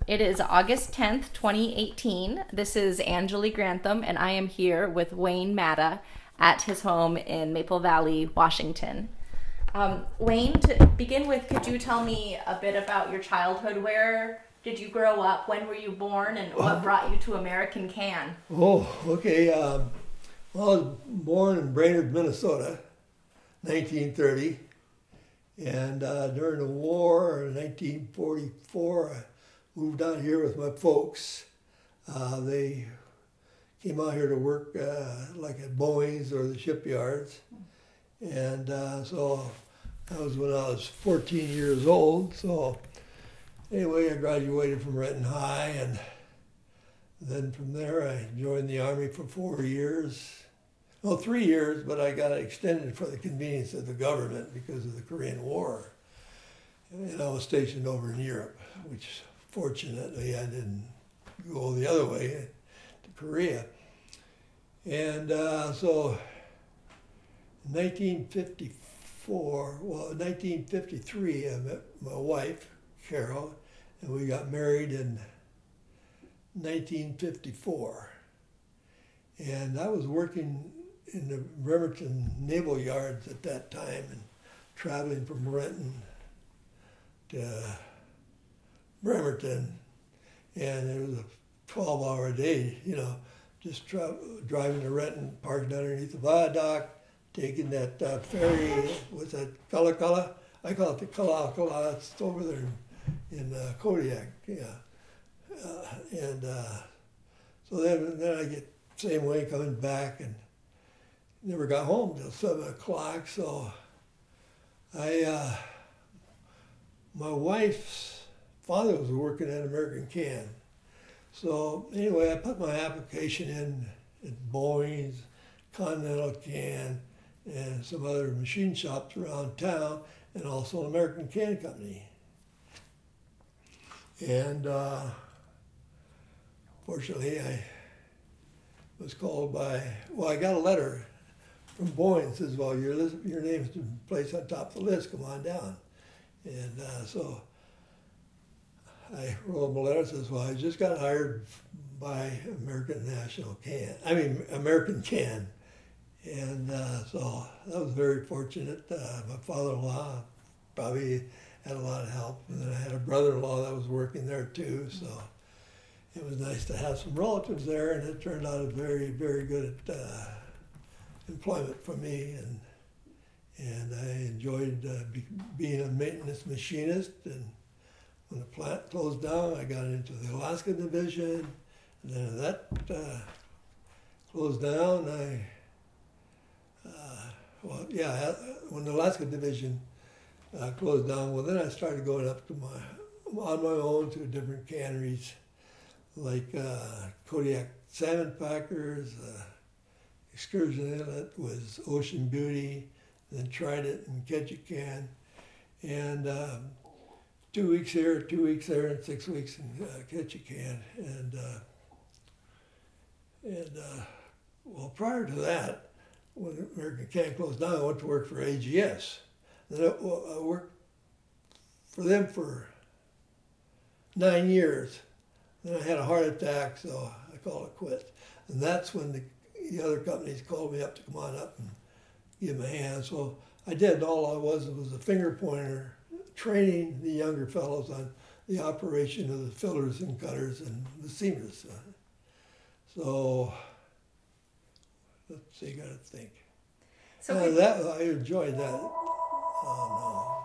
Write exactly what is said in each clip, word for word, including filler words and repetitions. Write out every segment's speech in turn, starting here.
It is August tenth, twenty eighteen. This is Angeli Grantham, and I am here with Wayne Matta at his home in Maple Valley, Washington. Um, Wayne, to begin with, could you tell me a bit about your childhood? Where did you grow up? When were you born? And what brought you to American Can? Oh, okay. Um, well, I was born in Brainerd, Minnesota, nineteen thirty. And uh, during the war in nineteen forty-four, I moved out here with my folks. Uh, they came out here to work uh, like at Boeing's or the shipyards. And uh, so that was when I was fourteen years old. So anyway, I graduated from Renton High, and then from there I joined the Army for four years. Well, three years, but I got extended for the convenience of the government because of the Korean War. And I was stationed over in Europe, which fortunately I didn't go the other way to Korea. And uh, so in nineteen fifty-four, well, in nineteen fifty-three, I met my wife, Carol, and we got married in nineteen fifty-four. And I was working in the Bremerton Naval Yards at that time and traveling from Renton to Bremerton. And it was a twelve hour day, you know, just tra- driving to Renton, parking underneath the viaduct, taking that uh, ferry, what's that, Kalakala? I call it the Kalakala, it's over there in, in uh, Kodiak, yeah. Uh, and uh, so then, then I get same way coming back and never got home till seven o'clock. So I, uh, my wife's father was working at American Can. So anyway, I put my application in at Boeing's, Continental Can, and some other machine shops around town, and also an American Can Company. And uh, fortunately, I was called by, well, I got a letter from Boeing that says, well, your, list, your name's been placed on top of the list, come on down. And uh, so I wrote them a letter that says, well, I just got hired by American National Can, I mean, American Can. And uh, so that was very fortunate. Uh, my father-in-law probably had a lot of help. And then I had a brother-in-law that was working there too, so it was nice to have some relatives there, and it turned out a very, very good uh, employment for me, and and I enjoyed uh, be, being a maintenance machinist. And when the plant closed down, I got into the Alaska division, and then that uh, closed down. I uh, well, yeah, when the Alaska division uh, closed down, well, then I started going up to my on my own to different canneries, like uh, Kodiak Salmon Packers, uh, Excursion Inlet was Ocean Beauty, then Trident and Ketchikan, and um, two weeks here, two weeks there, and six weeks in uh, Ketchikan. And, uh, and uh, well, prior to that, when American Can closed down, I went to work for A G S. Then I, well, I worked for them for nine years. Then I had a heart attack, so I called it quits. And that's when the, the other companies called me up to come on up and give them a hand. So I did. All I was was a finger pointer, training the younger fellows on the operation of the fillers and cutters and the seamers. So let's see, gotta think. So Uh, could, that I enjoyed that. Oh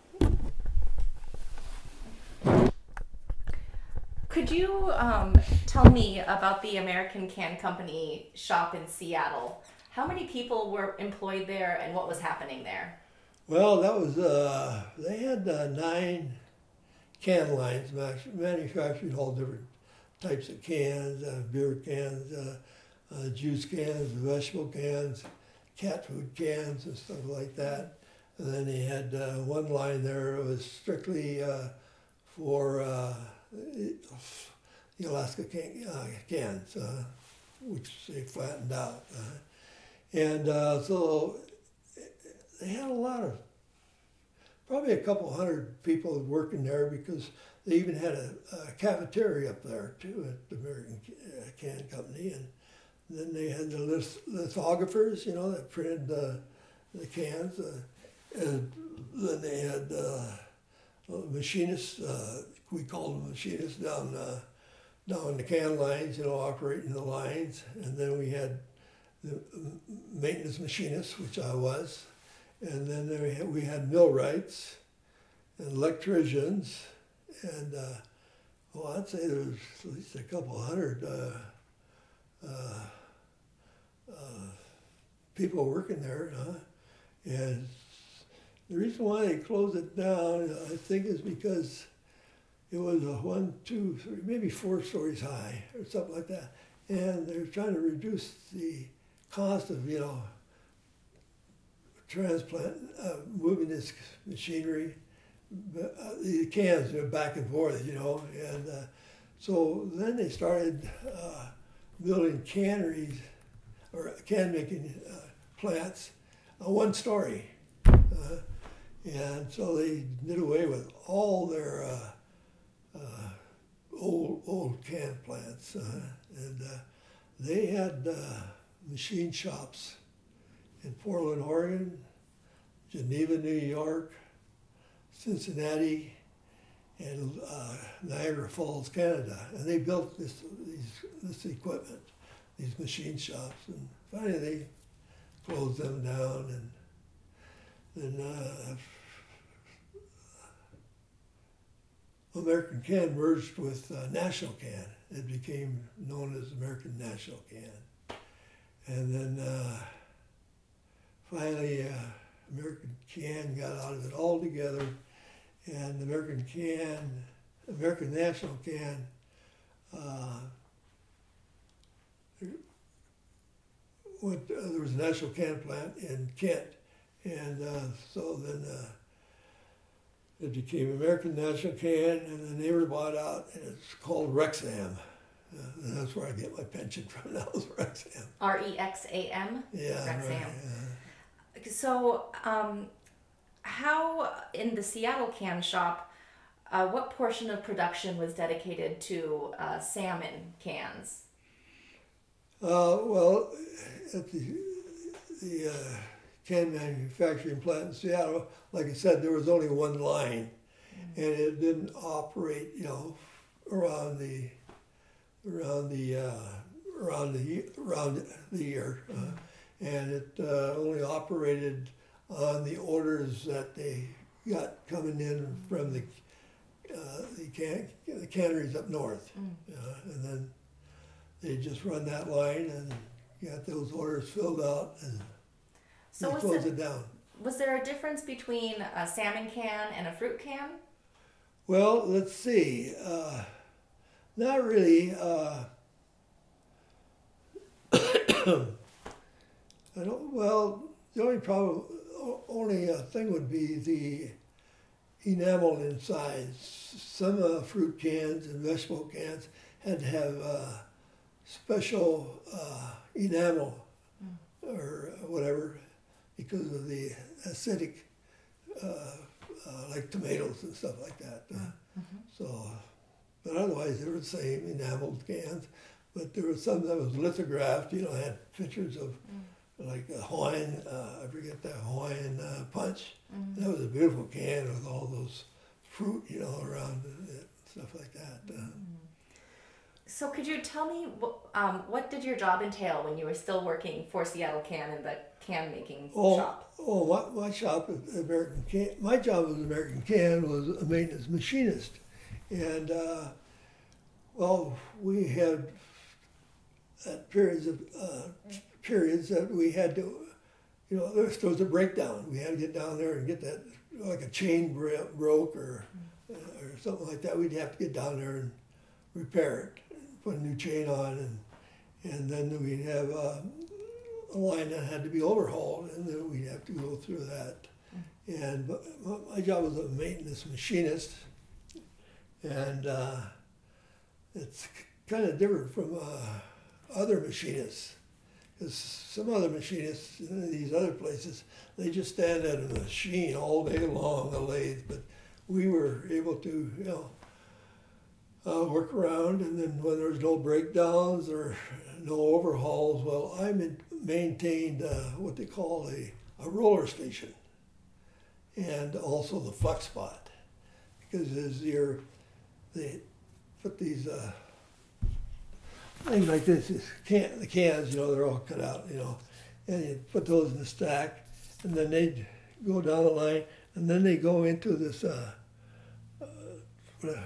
could you um, tell me about the American Can Company shop in Seattle? How many people were employed there, and what was happening there? no. Well, that was uh, they had uh, nine can lines, manufacturing all different types of cans, uh, beer cans, uh, uh, juice cans, vegetable cans, cat food cans, and stuff like that. And then they had uh, one line there that was strictly uh, for uh, the Alaska can, uh, cans, uh, which they flattened out. Uh, and uh, so they had a lot of, probably a couple hundred people working there because they even had a, a cafeteria up there too at the American uh, Can Company, and then they had the lith- lithographers, you know, that printed the the cans, uh, and then they had uh, machinists. Uh, we called them machinists down uh, down the can lines, you know, operating the lines, and then we had the maintenance machinists, which I was, and then there we had, we had millwrights and electricians, and uh, well, I'd say there was at least a couple hundred uh, uh, uh, people working there, huh? And the reason why they closed it down, I think, is because it was a one, two, three, maybe four stories high or something like that, and they're trying to reduce the cost of, you know, transplant, uh, moving this machinery, but, uh, the cans, you know, back and forth, you know, and uh, so then they started uh, building canneries or can making uh, plants, uh, one story, uh, and so they did away with all their uh, uh, old old can plants, uh, and uh, they had uh, machine shops in Portland, Oregon, Geneva, New York, Cincinnati, and uh, Niagara Falls, Canada, and they built this these, this equipment, these machine shops, and finally they closed them down, and then uh, American Can merged with uh, National Can. It became known as American National Can, and then uh, finally uh, American Can got out of it altogether, and American Can, American National Can, uh, went, uh, there was a National Can plant in Kent, and uh, so then uh, it became American National Can, and then they were bought out, and it's called Rexam. Uh, and that's where I get my pension from now, is Rexam. R E X A M? Yeah. Rexam. Right, yeah. So, um, how in the Seattle can shop, uh, what portion of production was dedicated to uh, salmon cans? Uh, well, at the, the uh, can manufacturing plant in Seattle, like I said, there was only one line, mm-hmm. and it didn't operate, you know, around the around the uh, around the around the year, uh, mm-hmm. and it uh, only operated on the orders that they got coming in from the uh, the can the canneries up north, mm. uh, and then they just run that line and got those orders filled out, and so they closed it down. Was there a difference between a salmon can and a fruit can? Well, let's see. Uh, not really. Uh, I don't. Well, the only problem, only uh, thing would be the enamel inside. Some uh, fruit cans and vegetable cans had to have uh, special uh, enamel mm. or whatever because of the acidic, uh, uh, like tomatoes and stuff like that. Uh, mm-hmm. So, but otherwise they were the same enameled cans. But there was some that was lithographed. You know, had pictures of. Mm. Like a Hawaiian, uh, I forget that Hawaiian uh, punch. Mm-hmm. That was a beautiful can with all those fruit, you know, around it, stuff like that. Uh, mm-hmm. So could you tell me, um, what did your job entail when you were still working for Seattle Can in the can making oh, shop? Oh, my, my shop at American Can, my job as American Can was a maintenance machinist. And, uh, well, we had at periods of, uh, periods that we had to, you know, there was a breakdown. We had to get down there and get that, like a chain broke or uh, or something like that. We'd have to get down there and repair it, put a new chain on, and and then we'd have uh, a line that had to be overhauled, and then we'd have to go through that. And my job was a maintenance machinist, and uh, it's kind of different from uh, other machinists. Because some other machinists in these other places, they just stand at a machine all day long, a lathe. But we were able to, you know, uh, work around, and then when there's no breakdowns or no overhauls, well, I ma- maintained uh, what they call a, a roller station, and also the flux spot, because as you're, they put these uh, things like this, this can, the cans, you know, they're all cut out, you know, and you put those in the stack, and then they go down the line, and then they go into this, uh, uh, what,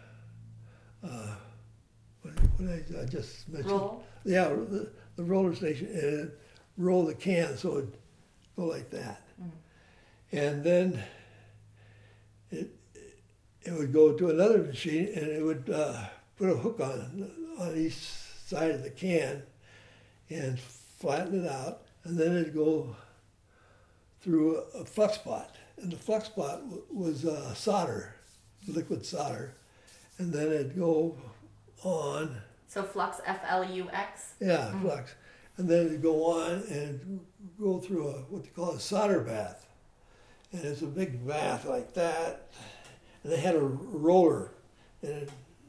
uh, what, what I, I just mentioned. Roll? Yeah, the, the roller station, and it roll the can so it'd go like that. Mm-hmm. And then it it would go to another machine, and it would uh, put a hook on on each side of the can and flatten it out, and then it'd go through a, a flux spot, and the flux spot w- was uh, solder, liquid solder, and then it'd go on. So flux, F L U X? Yeah, Mm. flux, and then it'd go on and go through a what they call a solder bath, and it's a big bath like that, and they had a roller and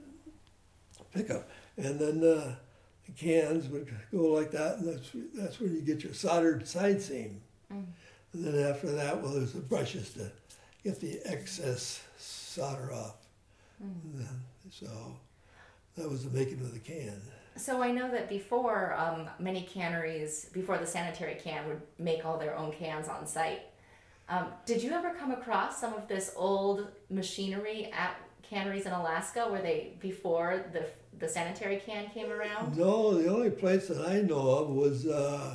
a pickup, and then uh, the cans would go like that, and that's that's where you get your soldered side seam. Mm. And then after that, well, there's the brushes to get the excess solder off. Mm. And then, so that was the making of the can. So I know that before, um, many canneries, before the sanitary can, would make all their own cans on site. Um, did you ever come across some of this old machinery at canneries in Alaska where they, before the the sanitary can came around? No, the only place that I know of was uh,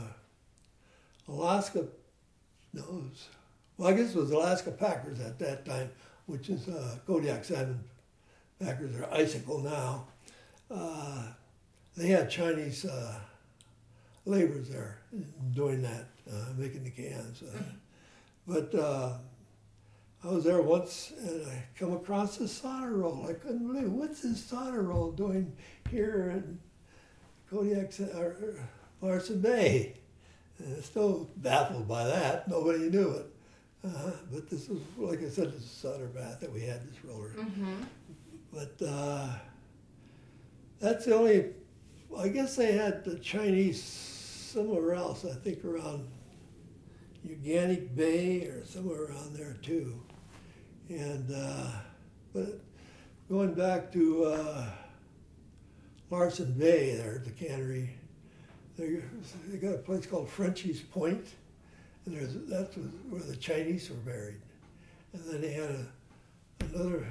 Alaska. No, it was, well, I guess it was Alaska Packers at that time, which is uh, Kodiak Salmon Packers, or Icicle now. Uh, they had Chinese uh, laborers there doing that, uh, making the cans. Uh, but uh, I was there once, and I come across this solder roll. I couldn't believe it. What's this solder roll doing here in Kodiak or Larson Bay? And I'm still baffled by that. Nobody knew it. Uh, but this was, like I said, this is a solder bath that we had, this roller. Mm-hmm. But uh, that's the only, I guess they had the Chinese somewhere else, I think around Uganic Bay or somewhere around there too. And, uh, but going back to uh, Larson Bay there, the cannery, they, they got a place called Frenchie's Point, and there's, that's where the Chinese were buried. And then they had a, another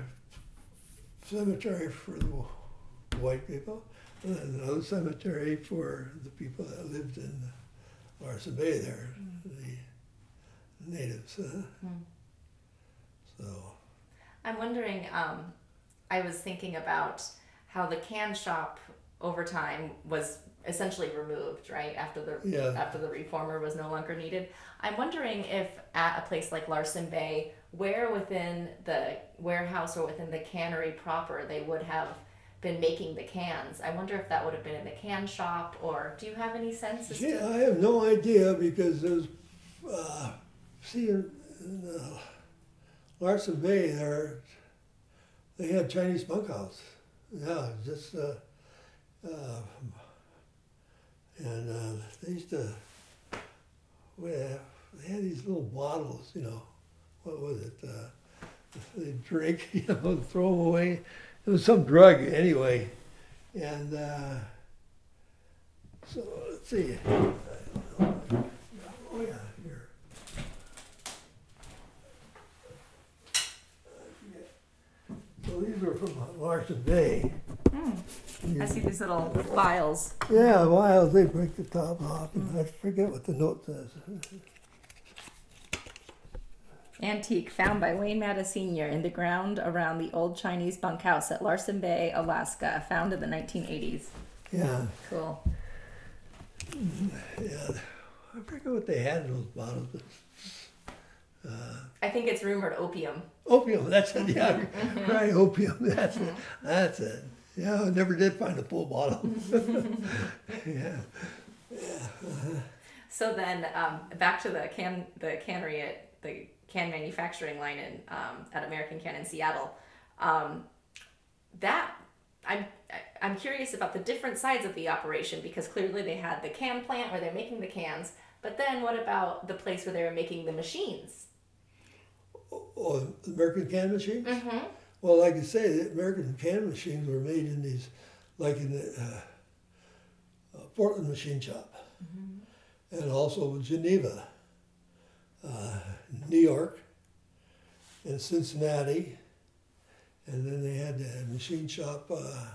cemetery for the white people, and then another cemetery for the people that lived in Larson Bay there, mm. the natives. Uh, mm. So, I'm wondering, um, I was thinking about how the can shop over time was essentially removed, right, after the yeah. after the reformer was no longer needed. I'm wondering if at a place like Larson Bay, where within the warehouse or within the cannery proper they would have been making the cans. I wonder if that would have been in the can shop, or do you have any sense as yeah, to? I have no idea, because there's, uh, see, in, in uh, Larson Bay there, they had Chinese bunkhouse. Yeah, just, uh, uh, and uh, they used to, well, they had these little bottles, you know, what was it? Uh, they drink, you know, throw them away. It was some drug anyway. And uh, so, let's see. Oh, yeah, here. So these were from Larson Bay. Mm. I see these little vials. Yeah, vials, they break the top off, and I forget what the note says. Antique found by Wayne Matta Senior in the ground around the old Chinese bunkhouse at Larson Bay, Alaska, found in the nineteen eighties. Yeah. Cool. Yeah, I forget what they had in those bottles. Uh, I think it's rumored opium. Opium, that's it, yeah. Right, opium, that's it. That's it. Yeah, I never did find a full bottle. yeah. Yeah. Uh-huh. So then, um, back to the can, the cannery at the can manufacturing line in um, at American Can in Seattle. Um, that I'm I- I'm curious about the different sides of the operation because clearly they had the can plant where they're making the cans, but then what about the place where they were making the machines? Oh, the American can machines? Mm-hmm. Well, like you say, the American can machines were made in these, like in the uh, uh, Portland Machine Shop, mm-hmm. and also Geneva, uh, New York, and Cincinnati, and then they had the machine shop, uh,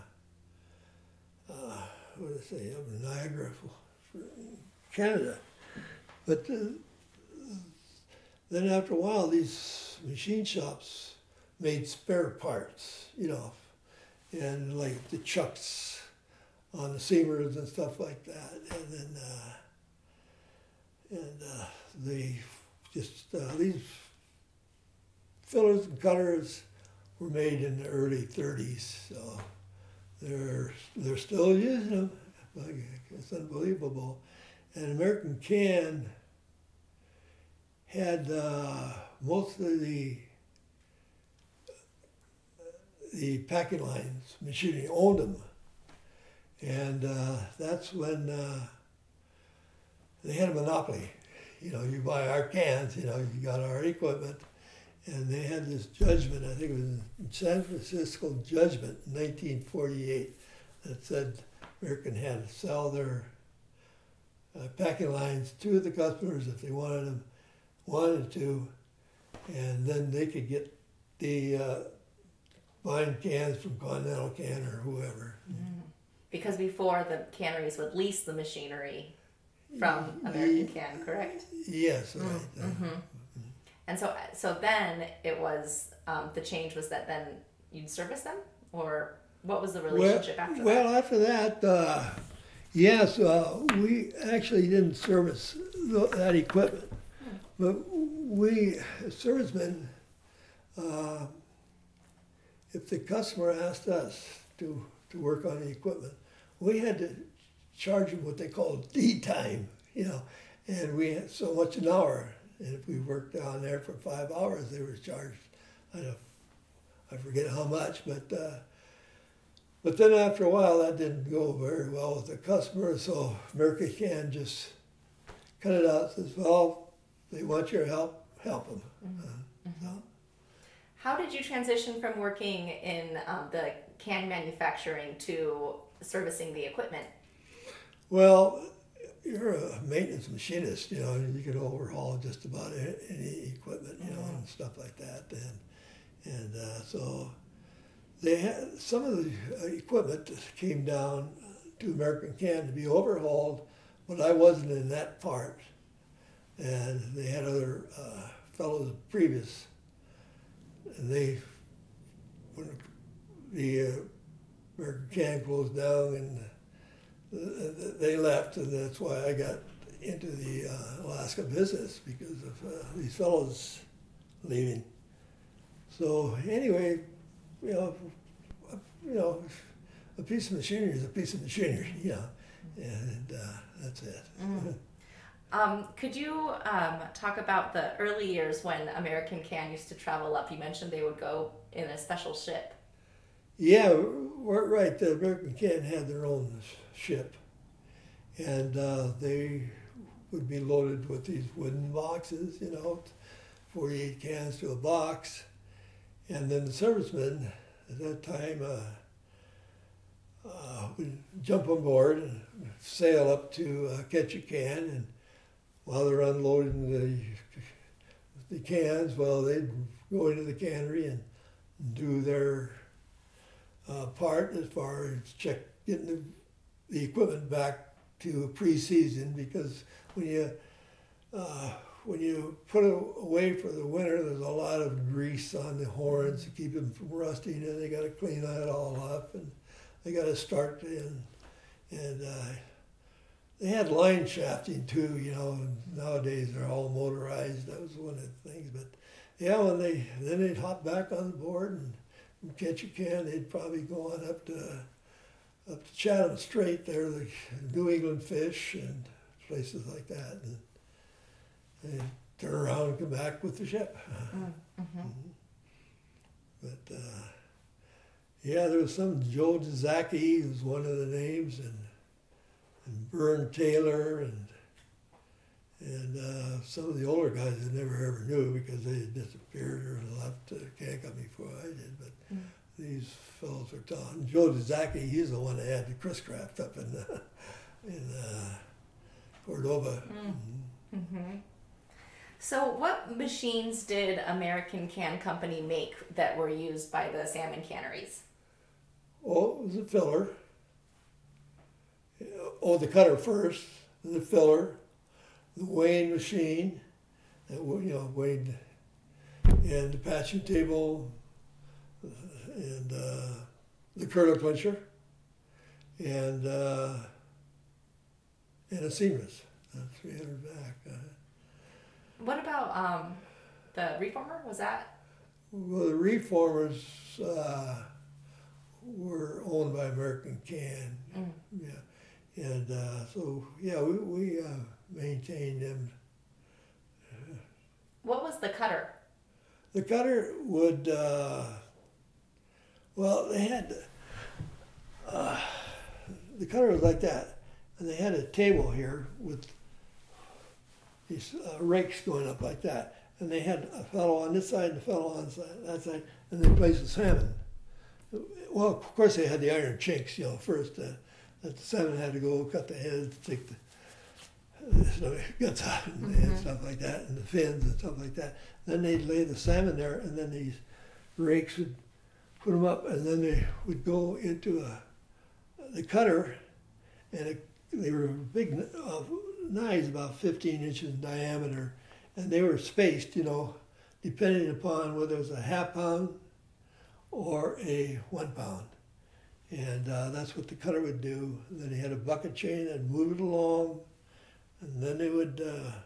uh, what did I say, up in Niagara, for, for Canada. But uh, then after a while, these machine shops made spare parts, you know, and like the chucks on the seamers and stuff like that. And then, uh, and uh, they just, uh, these fillers and cutters were made in the early thirties, so they're, they're still using them. Like, it's unbelievable. And American Can had uh, most of the the packing lines machinery, owned them, and uh, that's when uh, they had a monopoly. You know, you buy our cans, you know, you got our equipment, and they had this judgment. I think it was in San Francisco judgment in nineteen forty-eight that said American had to sell their uh, packing lines to the customers if they wanted them, wanted to, and then they could get the uh, buying cans from Continental Can or whoever. Mm. Because before the canneries would lease the machinery from American Can, correct? Yes, right. Mm-hmm. And so, so then it was um, the change was that then you'd service them, or what was the relationship well, after well, that? Well, after that, uh, yes, uh, we actually didn't service th- that equipment, hmm. but we servicemen. Uh, If the customer asked us to, to work on the equipment, we had to charge them what they call D time, you know, and we had so much an hour. And if we worked down there for five hours, they were charged, I don't, I forget how much, but uh, but then after a while, that didn't go very well with the customer. So American Can just cut it out. Says, well, they want your help, help them. Mm-hmm. Uh, so. How did you transition from working in um, the can manufacturing to servicing the equipment? Well, you're a maintenance machinist, you know, and you can overhaul just about any equipment, you know, mm-hmm. and stuff like that. And and uh, so they had some of the equipment came down to American Can to be overhauled, but I wasn't in that part. And they had other uh, fellows previous. And they, when the uh, American Can closed down, and uh, they left, and that's why I got into the uh, Alaska business, because of uh, these fellows leaving. So anyway, you know, you know, a piece of machinery is a piece of machinery, you know, and uh, that's it. Mm. Um, could you um, talk about the early years when American Can used to travel up? You mentioned they would go in a special ship. Yeah, we're right. The American Can had their own ship, and uh, they would be loaded with these wooden boxes, you know, forty-eight cans to a box, and then the servicemen at that time uh, uh, would jump on board and sail up to uh, Ketchikan, and while they're unloading the the cans, well, they'd go into the cannery and do their uh, part as far as check getting the, the equipment back to pre-season, because when you uh, when you put it away for the winter, there's a lot of grease on the horns to keep them from rusting, and they got to clean that all up, and they got to start and and. Uh, They had line shafting too, you know, and nowadays they're all motorized. That was one of the things. But yeah, when they then they'd hop back on the board and from Ketchikan, they'd probably go on up to up to Chatham Strait there, the New England Fish and places like that. And they'd turn around and come back with the ship. Mm-hmm. Mm-hmm. But uh, Yeah, there was some Joe Zaki was one of the names, and and Vern Taylor, and and uh, some of the older guys I never ever knew because they had disappeared or left the can company before I did. But mm. these fellows were telling. Joe Zaki, he's the one that had the Chris Craft up in uh, in uh, Cordova. Mm. Mm-hmm. Mm-hmm. So what machines did American Can Company make that were used by the salmon canneries? Oh, it was a filler. Oh, the cutter first, the filler, the weighing machine, that you know weighed, and the patching table, and uh, the curdle clincher, and uh, and a seamless, uh, three hundred back. Uh, What about um, the reformer? Was that? Well, the reformers uh, were owned by American Can. Mm. Yeah, and uh, so yeah, we we uh, maintained them. What was the cutter? The cutter would. Uh, well, they had. Uh, the cutter was like that, and they had a table here with these uh, rakes going up like that, and they had a fellow on this side and a fellow on that side, and they placed the salmon. Well, of course they had the iron chinks, you know, first. Uh, that the salmon had to go cut the heads, take the uh, guts out and, mm-hmm. and stuff like that, and the fins and stuff like that. Then they'd lay the salmon there, and then these rakes would put them up, and then they would go into a the cutter, and it, they were big uh, knives, about fifteen inches in diameter, and they were spaced, you know, depending upon whether it was a half pound or a one pound. And uh, that's what the cutter would do. And then he had a bucket chain and move it along, and then they would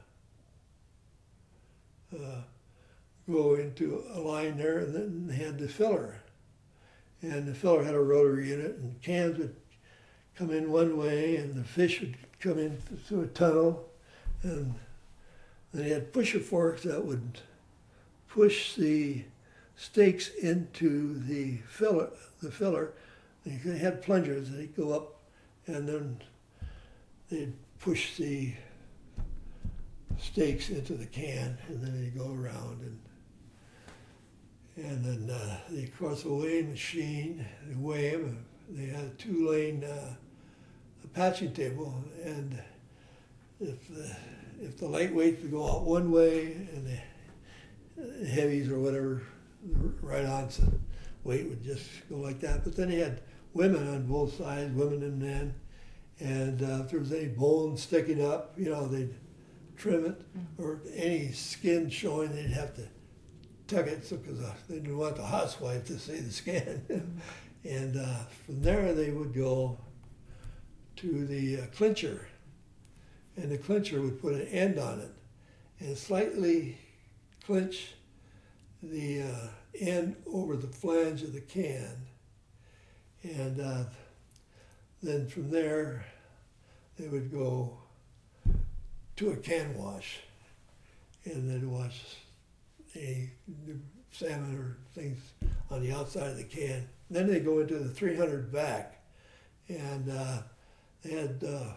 uh, uh, go into a line there, and then they had the filler. And the filler had a rotary in it, and cans would come in one way, and the fish would come in through a tunnel, and then he had pusher forks that would push the steaks into the filler. The filler. They had plungers, and they'd go up, and then they'd push the steaks into the can, and then they'd go around, and and then uh, they cross a weighing machine. They weigh them. They had a two-lane uh, patching table, and if the if the lightweights would go out one way, and the heavies or whatever, the right-on weight would just go like that. But then he had women on both sides, women and men, and uh, if there was any bone sticking up, you know, they'd trim it, mm-hmm. or any skin showing, they'd have to tuck it, so because uh, they didn't want the housewife to see the skin. Mm-hmm. And uh, from there they would go to the uh, clincher, and the clincher would put an end on it and slightly clinch the uh, end over the flange of the can. And uh, then from there they would go to a can wash, and they'd wash any salmon or things on the outside of the can. Then they go into the three hundred back, and uh, they had uh,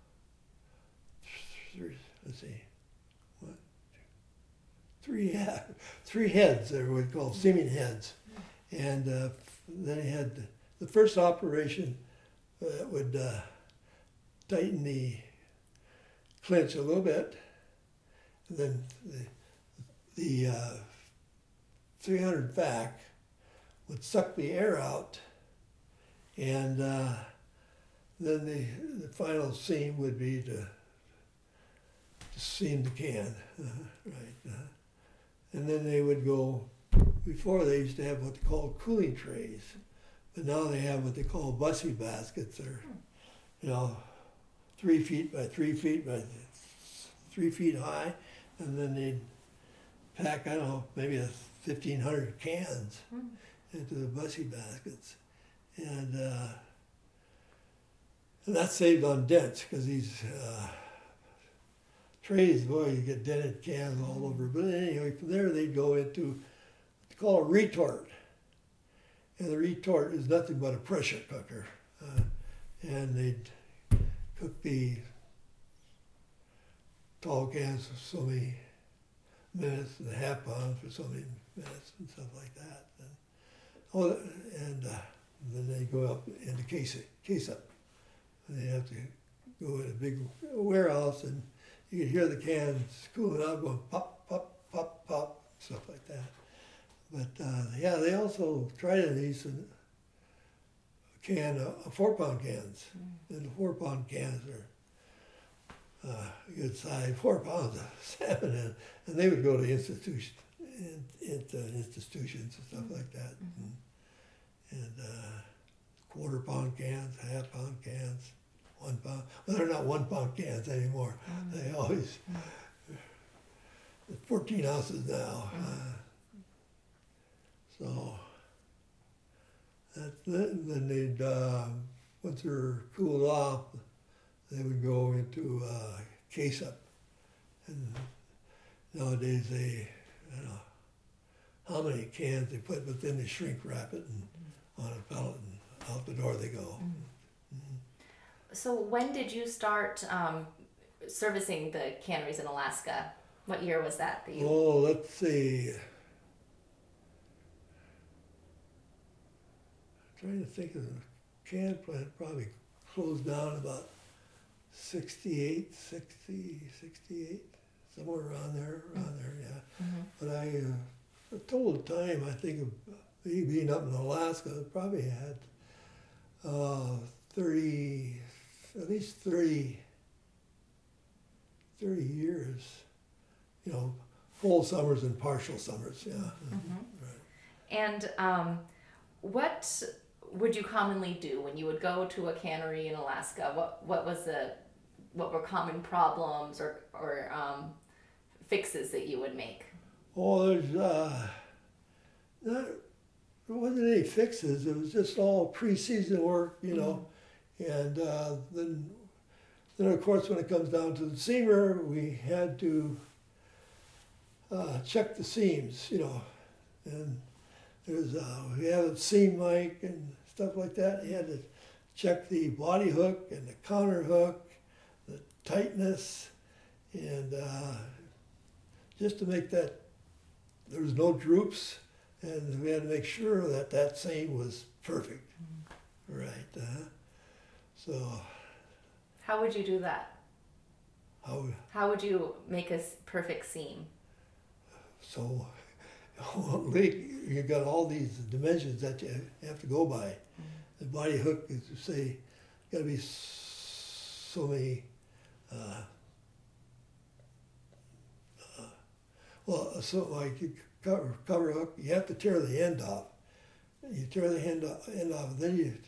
three, let's see, what, three, yeah, three heads. They were called seaming heads, and uh, then they had the first operation that would uh, tighten the clinch a little bit, and then the the uh, three hundred back would suck the air out, and uh, then the, the final seam would be to, to seam the can, uh, right? Uh, and then they would go, before they used to have what they called cooling trays, but now they have what they call bussy baskets. They're, you know, three feet by three feet by three feet high, and then they'd pack, I don't know, maybe a fifteen hundred cans mm. into the bussy baskets. And, uh, and that saved on dents, because these uh, trays, boy, you get dented cans all over. But anyway, from there they'd go into what they call a retort. and the retort is nothing but a pressure cooker. Uh, and they'd cook the tall cans for so many minutes and a half pound for so many minutes and stuff like that. And, oh, and uh, then they go up into case it, case up. And they have to go in a big warehouse, and you could hear the cans cooling out, going pop, pop, pop, pop, stuff like that. But uh, yeah, they also tried in these and can uh, four pound cans, mm. and the four pound cans are uh, a good size, four pounds of salmon, in, and they would go to institutions, in, into institutions and stuff like that, mm-hmm. and, and uh, quarter pound cans, half pound cans, one pound. Well, they're not one pound cans anymore. Mm-hmm. They always mm-hmm. fourteen ounces now. Mm-hmm. Uh, so. That's it. Then they'd, uh, once they're cooled off, they would go into uh, case up. And nowadays they, I don't know how many cans they put, but then they shrink wrap it and on a pellet and out the door they go. Mm-hmm. Mm-hmm. So when did you start um, servicing the canneries in Alaska? What year was that? that you... Oh, let's see. Trying to think of the can plant, probably closed down about sixty-eight, sixty, sixty-eight, somewhere around there, around there, yeah. Mm-hmm. But I, uh, the total time, I think of me being up in Alaska, I probably had uh, thirty, at least thirty, thirty years, you know, full summers and partial summers, yeah. Mm-hmm. Right. And um, what would you commonly do when you would go to a cannery in Alaska? What what was the what were common problems or or um, fixes that you would make? Oh, there's uh, not there wasn't any fixes. It was just all pre-season work, you know, mm-hmm. and uh, then then of course when it comes down to the seamer, we had to uh, check the seams, you know, and there's uh, we have a seam mic and stuff like that. You had to check the body hook and the counter hook, the tightness, and uh, just to make that there was no droops, and we had to make sure that that seam was perfect. Mm-hmm. Right. Uh, so. How would you do that? How? How would you make a perfect seam? So. You got all these dimensions that you have to go by. Mm-hmm. The body hook is to say, got to be so many. Uh, uh, well, so like you cover cover hook, you have to tear the end off. You tear the end off, end off, and then you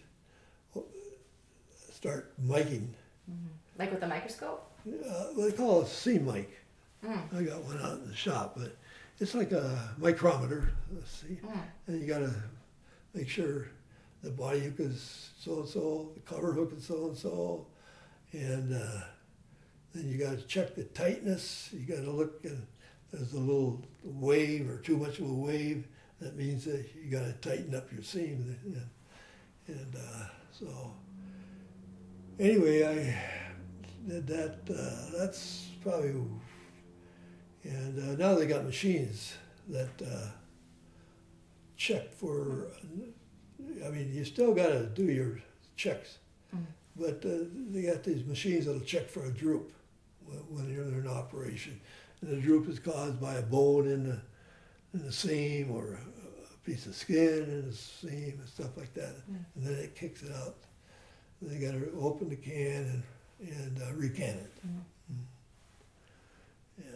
start miking. Mm-hmm. Like with a microscope? Uh, well, they call it a seam mic. Mm. I got one out in the shop, but. It's like a micrometer, let's see, mm. and you got to make sure the body hook is so and so, the cover hook is so and so, and uh, then you got to check the tightness. You got to look, and there's a little wave or too much of a wave. That means that you got to tighten up your seam, and, and uh, so anyway, I did that. Uh, that's probably. And uh, now they got machines that uh, check for, I mean, you still got to do your checks, mm. but uh, they got these machines that'll check for a droop when you're in operation. And the droop is caused by a bone in the, in the seam or a piece of skin in the seam and stuff like that. Mm. And then it kicks it out. And they got to open the can and, and uh, recan it. Mm. Mm. Yeah.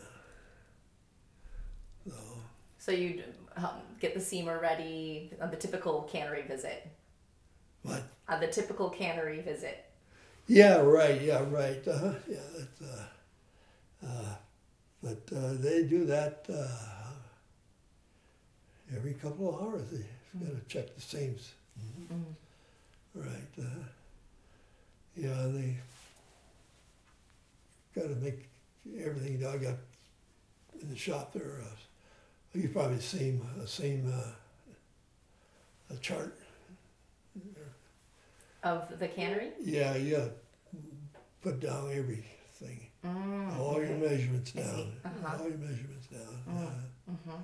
So, so you'd um, get the seamer ready on the typical cannery visit. What? On the typical cannery visit. Yeah, right. Yeah, right. Uh-huh. Yeah, that's. Uh, uh, but uh, they do that uh, every couple of hours. They mm-hmm. got to check the seams. Mm-hmm. Mm-hmm. Right. Uh, yeah, they got to make everything. I got in the shop there. Uh, You've probably seen a seen uh, a chart of the cannery? Yeah, you gotta put down everything. Mm, all okay. your measurements I see. down. Uh-huh. All your measurements down. Mm. Uh, Mm-hmm.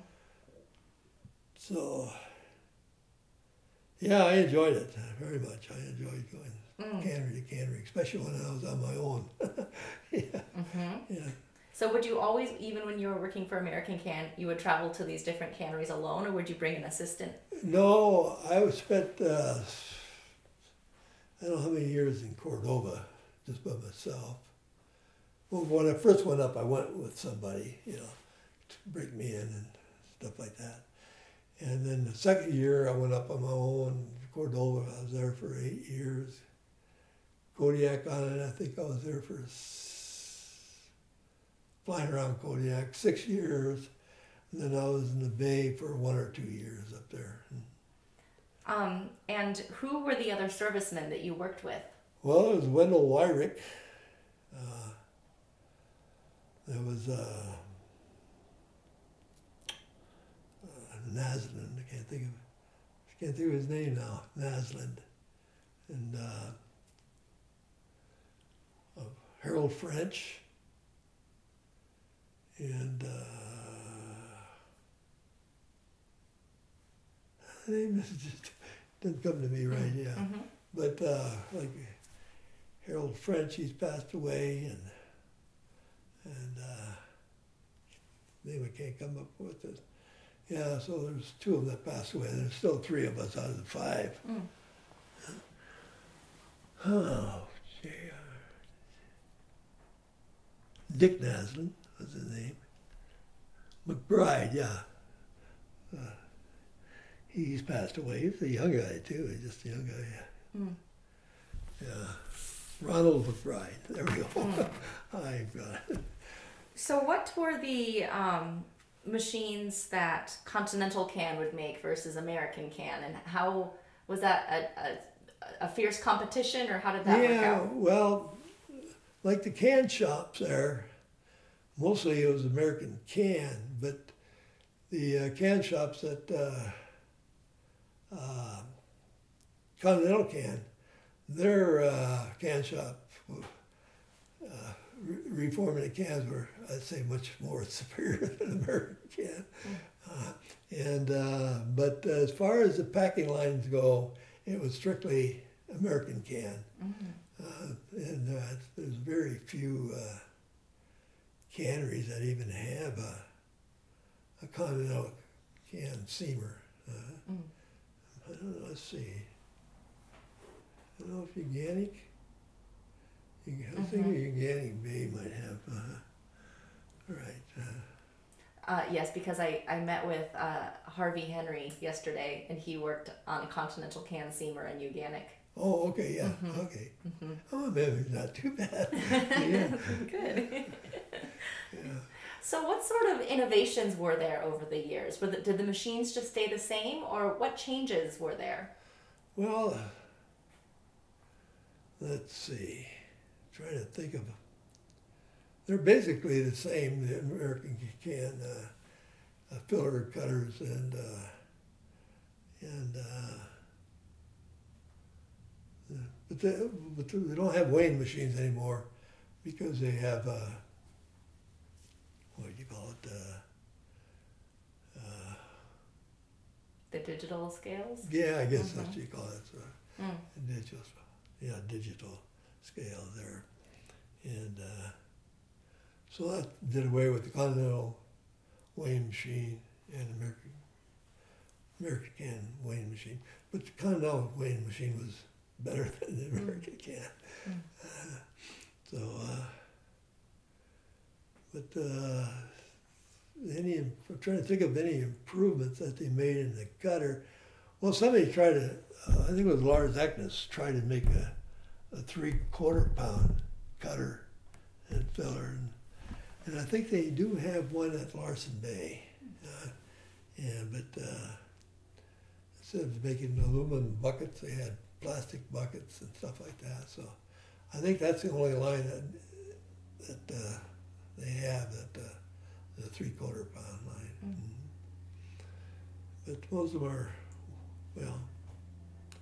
so, yeah, I enjoyed it very much. I enjoyed going Mm. cannery to cannery, especially when I was on my own. yeah, Mm-hmm. yeah. So would you always, even when you were working for American Can, you would travel to these different canneries alone, or would you bring an assistant? No, I spent uh, I don't know how many years in Cordova just by myself. Well, when I first went up, I went with somebody, you know, to bring me in and stuff like that. And then the second year, I went up on my own. Cordova, I was there for eight years. Kodiak on it, I think I was there for s- flying around Kodiak six years. And then I was in the Bay for one or two years up there. Um, and who were the other servicemen that you worked with? Well, it was Wendell Wyrick. Uh, there was uh, uh, Naslund. I can't think of I can't think of his name now. Naslund, and uh, uh, Harold French, and uh, the name is just doesn't come to me right. Yeah, Mm-hmm. but uh, like Harold French, he's passed away, and and uh, name I can't come up with it. Yeah, so there's two of them that passed away. There's still three of us out of the five. Mm. Oh, gee. Dick Naslund was his name. McBride, yeah. Uh, he's passed away. He's a young guy, too. He's just a young guy, yeah. Mm. Yeah. Ronald McBride. There we go. Mm. I've got it. So what were the um, machines that Continental Can would make versus American Can, and how was that a, a, a fierce competition, or how did that work Yeah, out? well, like the can shops there, mostly it was American Can, but the uh, can shops at uh, uh, Continental Can, their uh, can shop uh, re- reforming the cans were, I'd say, much more superior than American Can. Uh, and uh, but as far as the packing lines go, it was strictly American Can. Mm-hmm. Uh, and uh, there's very few uh, canneries that even have a, a Continental Can seamer. Uh, Mm. I don't know, let's see. I don't know if Uganic, I think Mhm. Uganic Bay might have, uh, right. Uh, Uh, yes, because I, I met with uh, Harvey Henry yesterday, and he worked on Continental Can Seamer in Uganic. oh, okay, yeah, Mhm. okay. Mm-hmm. Oh, my memory's not too bad. yeah, Good. yeah. So what sort of innovations were there over the years? Were the, did the machines just stay the same, or what changes were there? Well, let's see. trying to think of. They're basically the same. The American Can uh, uh, filler cutters and uh, and uh, but they, but they don't have weighing machines anymore because they have uh, what do you call it? Uh, uh, The digital scales? yeah, I guess Mhm. that's what you call it. So. Mm. Digital, yeah, digital scale there, and uh, so that did away with the Continental weighing machine and American American Can weighing machine. But the Continental weighing machine was better than the American Can. Mm. Uh, so, uh, but uh, any I'm trying to think of any improvements that they made in the cutter. Well, somebody tried to. Uh, I think it was Lars Eknes tried to make a, a three-quarter pound cutter and filler, and, and I think they do have one at Larson Bay. Uh, yeah, but uh, instead of making aluminum buckets, they had plastic buckets and stuff like that. So I think that's the only line that that uh, they have, that uh, the three-quarter pound line. Mm. Mm. But most of them are, well,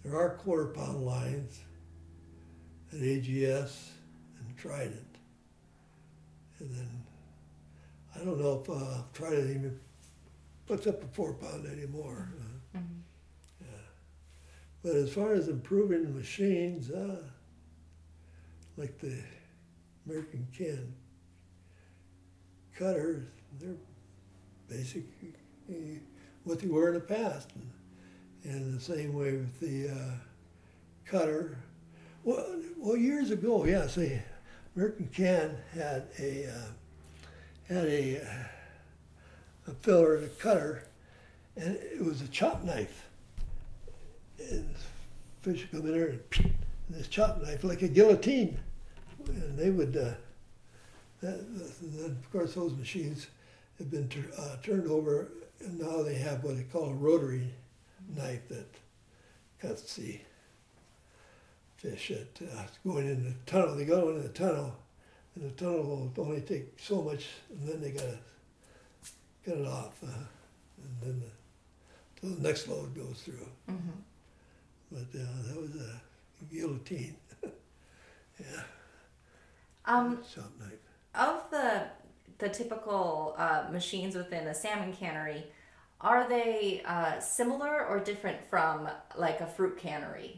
there are quarter pound lines at A G S and Trident. And then, I don't know if uh, Trident even puts up a four pound anymore. Uh, Mm-hmm. yeah. But as far as improving the machines, uh, like the American Can cutters, they're basically what they were in the past. And, and the same way with the uh, cutter. Well, well, years ago, yeah, see, American Can had a uh, had a, uh, a filler and a cutter, and it was a chop knife. And fish would come in there and, and this chop knife like a guillotine, and they would. Uh, that, and then of course those machines have been tur- uh, turned over, and now they have what they call a rotary knife that cuts the fish at uh, going in the tunnel. They go in the tunnel, and the tunnel will only take so much, and then they gotta cut it off, uh, and then the, till the next load goes through. Mm-hmm. But uh, that was a guillotine. Yeah. Um, Chop knife. of the the typical uh, machines within a salmon cannery, are they uh, similar or different from like a fruit cannery?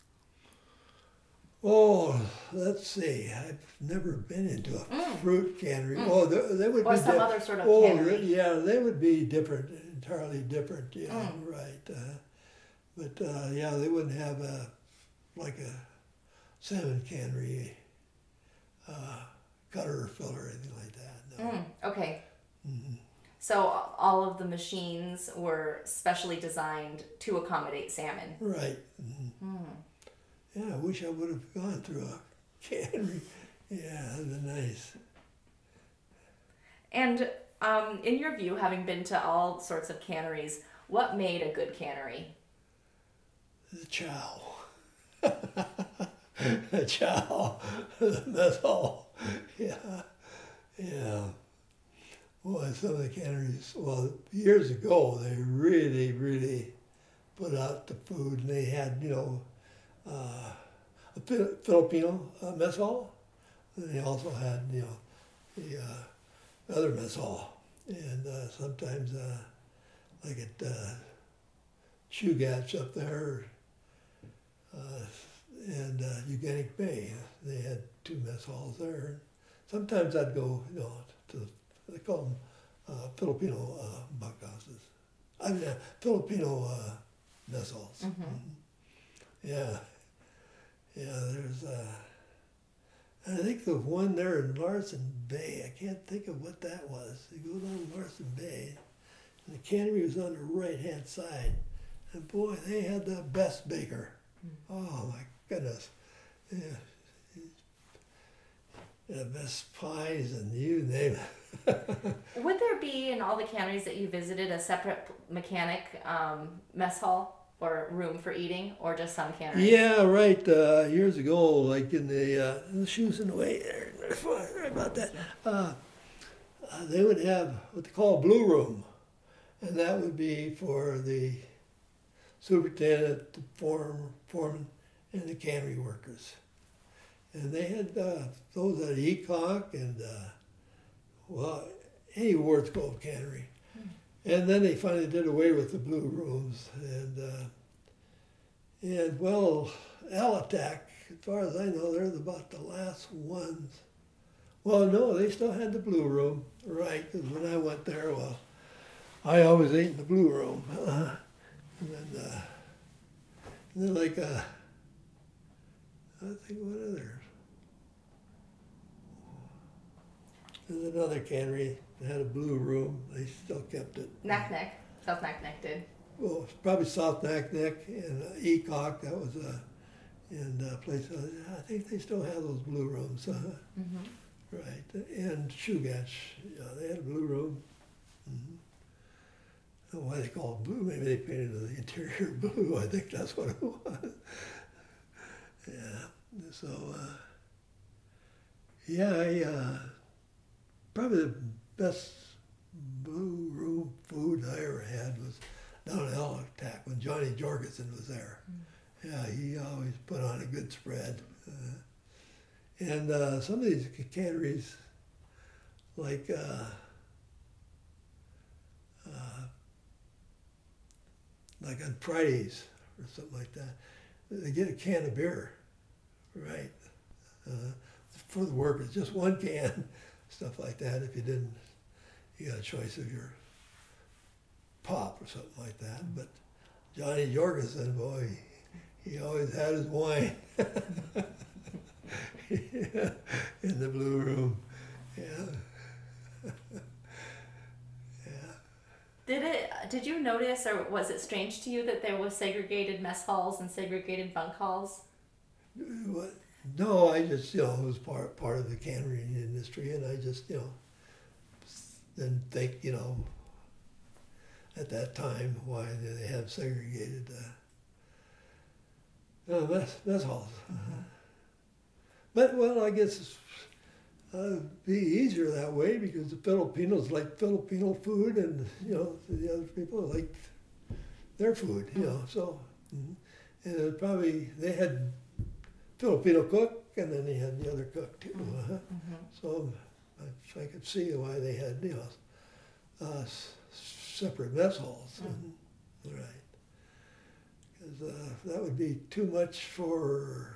Oh, let's see. I've never been into a Mm. fruit cannery. Mm. Oh, they, they would Or be some di- other sort of oh, cannery. re- yeah, they would be different, entirely different. Yeah, Mm. right. Uh, but uh, yeah, they wouldn't have a like a salmon cannery uh, cutter or filler or anything like that. No. Mm, okay. Mhm. So all of the machines were specially designed to accommodate salmon. Right. Mhm. Mm. Yeah, I wish I would have gone through a cannery. Yeah, that'd been nice. And um, in your view, having been to all sorts of canneries, what made a good cannery? The chow. The chow. The mess hall. Yeah. Yeah. Boy, some of the canneries, well, years ago, they really, really put out the food, and they had, you know, uh, a Fi- Filipino uh, mess hall. And they also had, you know, the uh, other mess hall. And uh, sometimes, uh, like at uh, Chugach up there, uh, and uh, Eugenic Bay, they had two mess halls there. Sometimes I'd go, you know, to the, they call them uh, Filipino uh, bunkhouses. I mean, uh, Filipino uh, mess halls. Mm-hmm. Mhm. Yeah, yeah. There's, uh, and I think the one there in Larson Bay. I can't think of what that was. You go down Larson Bay, and the cannery was on the right hand side, and boy, they had the best baker. Oh my goodness, yeah. The best pies and you name it. Would there be in all the canneries that you visited a separate mechanic um, mess hall or room for eating, or just some canneries? Yeah, right. Uh, years ago, like in the, uh, the shoes in the way there, sorry about that. Uh, uh, they would have what they call a blue room, and that would be for the superintendent, the form, foreman, and the cannery workers. And they had uh, those at Ecock and, uh, well, any Wards Cove cannery. And then they finally did away with the blue rooms. And, uh, and well, Alatac, as far as I know, they're about the last ones. Well, no, they still had the blue room, right? Because when I went there, well, I always ate in the blue room. Uh, and then, uh, and then like, uh, I think what other? There's another cannery that had a blue room. They still kept it. Naknek, South Naknek did. Well, it's probably South Naknek and uh, Ecock. That was a and uh, place. Uh, I think they still have those blue rooms. Uh, Mm-hmm. right. And Chugach, yeah, they had a blue room. Mm-hmm. I don't know why they call it blue. Maybe they painted the interior blue. I think that's what it was. Yeah. So, uh, yeah, I, uh, probably the best blue room food I ever had was down in Alatac when Johnny Jorgensen was there. Yeah, he always put on a good spread. Uh, and uh, some of these canneries, like uh, uh, like on Fridays or something like that, they get a can of beer, right? Uh, for the workers, just one can, stuff like that. If you didn't, you got a choice of your pop or something like that. But Johnny Jorgensen, boy, he always had his wine yeah, in the blue room. Yeah. Yeah. Did it? Did you notice, or was it strange to you that there was segregated mess halls and segregated bunk halls? What? No, I just, you know, it was part part of the cannery industry, and I just, you know, didn't think, you know, at that time why they have segregated uh, uh, mess, mess halls. Uh-huh. But, well, I guess it's uh, be easier that way because the Filipinos like Filipino food, and, you know, the other people liked their food, you know, so. Mm-hmm. And it was probably, they had Filipino cook, and then they had the other cook too. Uh-huh. Mm-hmm. So I, I could see why they had, you know, uh, s- separate mess halls. Mm-hmm. Right. Because uh, that would be too much for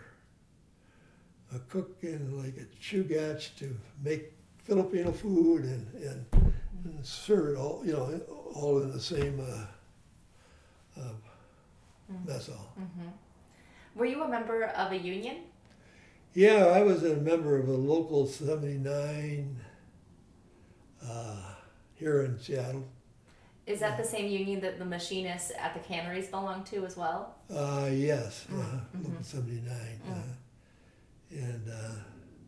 a cook in like a Chugach to make Filipino food and, and, and serve it all, you know, all in the same uh, uh, Mm-hmm. mess hall. Mm-hmm. Were you a member of a union? Yeah, I was a member of a local seventy-nine uh, here in Seattle. Is that the same union that the machinists at the canneries belong to as well? Uh, yes, uh, Mm-hmm. local seventy-nine. Mm. Uh, and uh,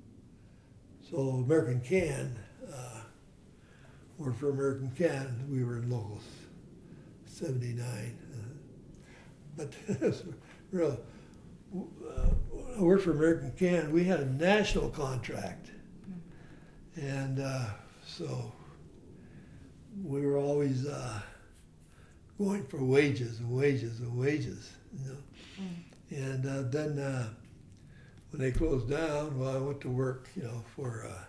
so American Can, uh, worked for American Can. We were in local seventy-nine. Uh, but it was real. Uh, I worked for American Can. We had a national contract, mm. and uh, so we were always uh, going for wages and wages and wages, you know. Mm. And uh, then uh, when they closed down, well, I went to work, you know, for uh,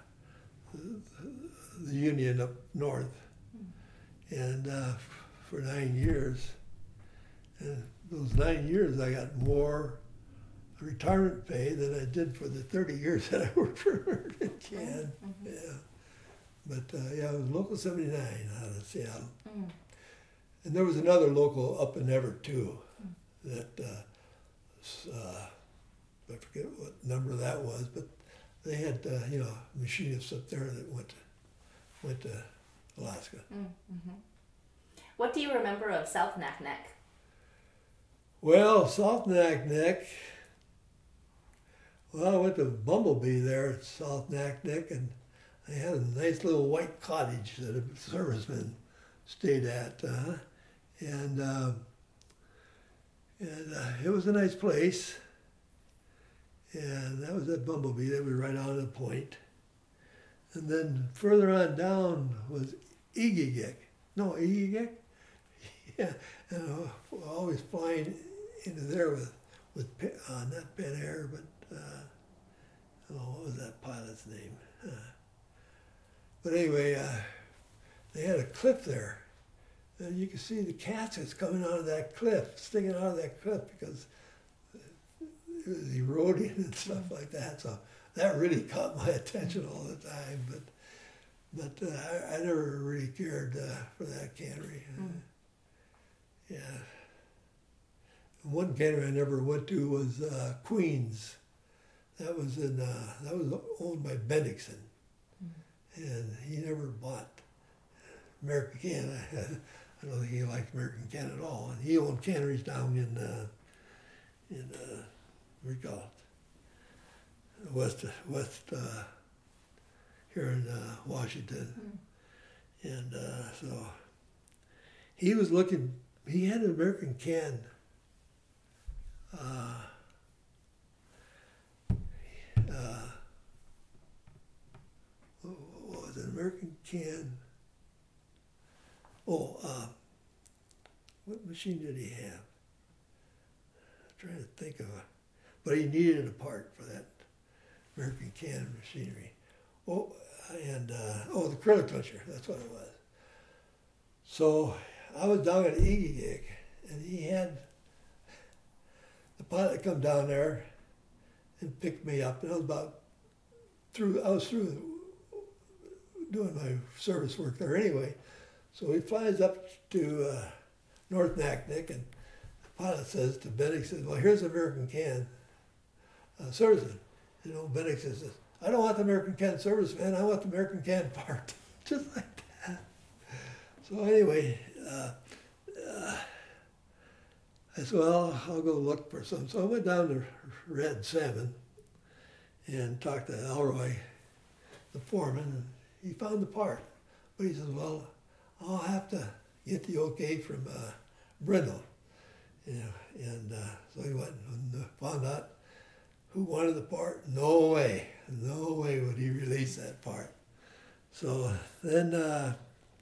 the, the union up north, mm. and uh, for nine years. And those nine years, I got more retirement pay than I did for the thirty years that I worked for American Can. Mm-hmm. Yeah. But uh, yeah, it was Local seventy-nine out of Seattle. Mm. And there was another local up in Everett too, mm. that, uh, uh, I forget what number that was, but they had, uh, you know, machinists up there that went to, went to Alaska. Mm-hmm. What do you remember of South Naknek? Well, South Naknek, well, I went to Bumblebee there at South Naknek, and they had a nice little white cottage that a serviceman stayed at. Uh, and uh, and uh, it was a nice place. And that was at Bumblebee. They were right on the point. And then further on down was Igigik. No, Igigik? Yeah, and uh, always flying into there with, with uh, not Pen Air, but, uh, oh, what was that pilot's name? Uh, but anyway, uh, they had a cliff there. And you could see the caskets coming out of that cliff, sticking out of that cliff because it was eroding and stuff like that. So that really caught my attention all the time. But but uh, I, I never really cared uh, for that cannery. Mm. Yeah. One cannery I never went to was uh, Queens. That was in uh, that was owned by Bendixson, mm. and he never bought American Can. I don't think he liked American Can at all. And he owned canneries down in uh, in uh, where you call it, west west uh, here in uh, Washington, mm. and uh, so he was looking. He had an American Can. Uh, uh, what was it? American Can. Oh, uh, what machine did he have? trying to think of a, but he needed a part for that American can machinery. Oh, and, uh, oh, the krill clincher, that's what it was. So I was down at Igigik, and he had the pilot come down there and picked me up, and I was about through, I was through doing my service work there anyway. So he flies up to uh, North Naknek, and the pilot says to Bennix, says, well, here's the American can uh, serviceman. You know, Bennix says, I don't want the American can serviceman, I want the American can part. Just like that. So anyway, uh, uh, I said, well, I'll go look for some. So I went down to Red Salmon and talked to Elroy, the foreman, and he found the part. But he says, well, I'll have to get the okay from uh, Brindle. You know, and uh, so he went and found out who wanted the part. No way, no way would he release that part. So then, uh,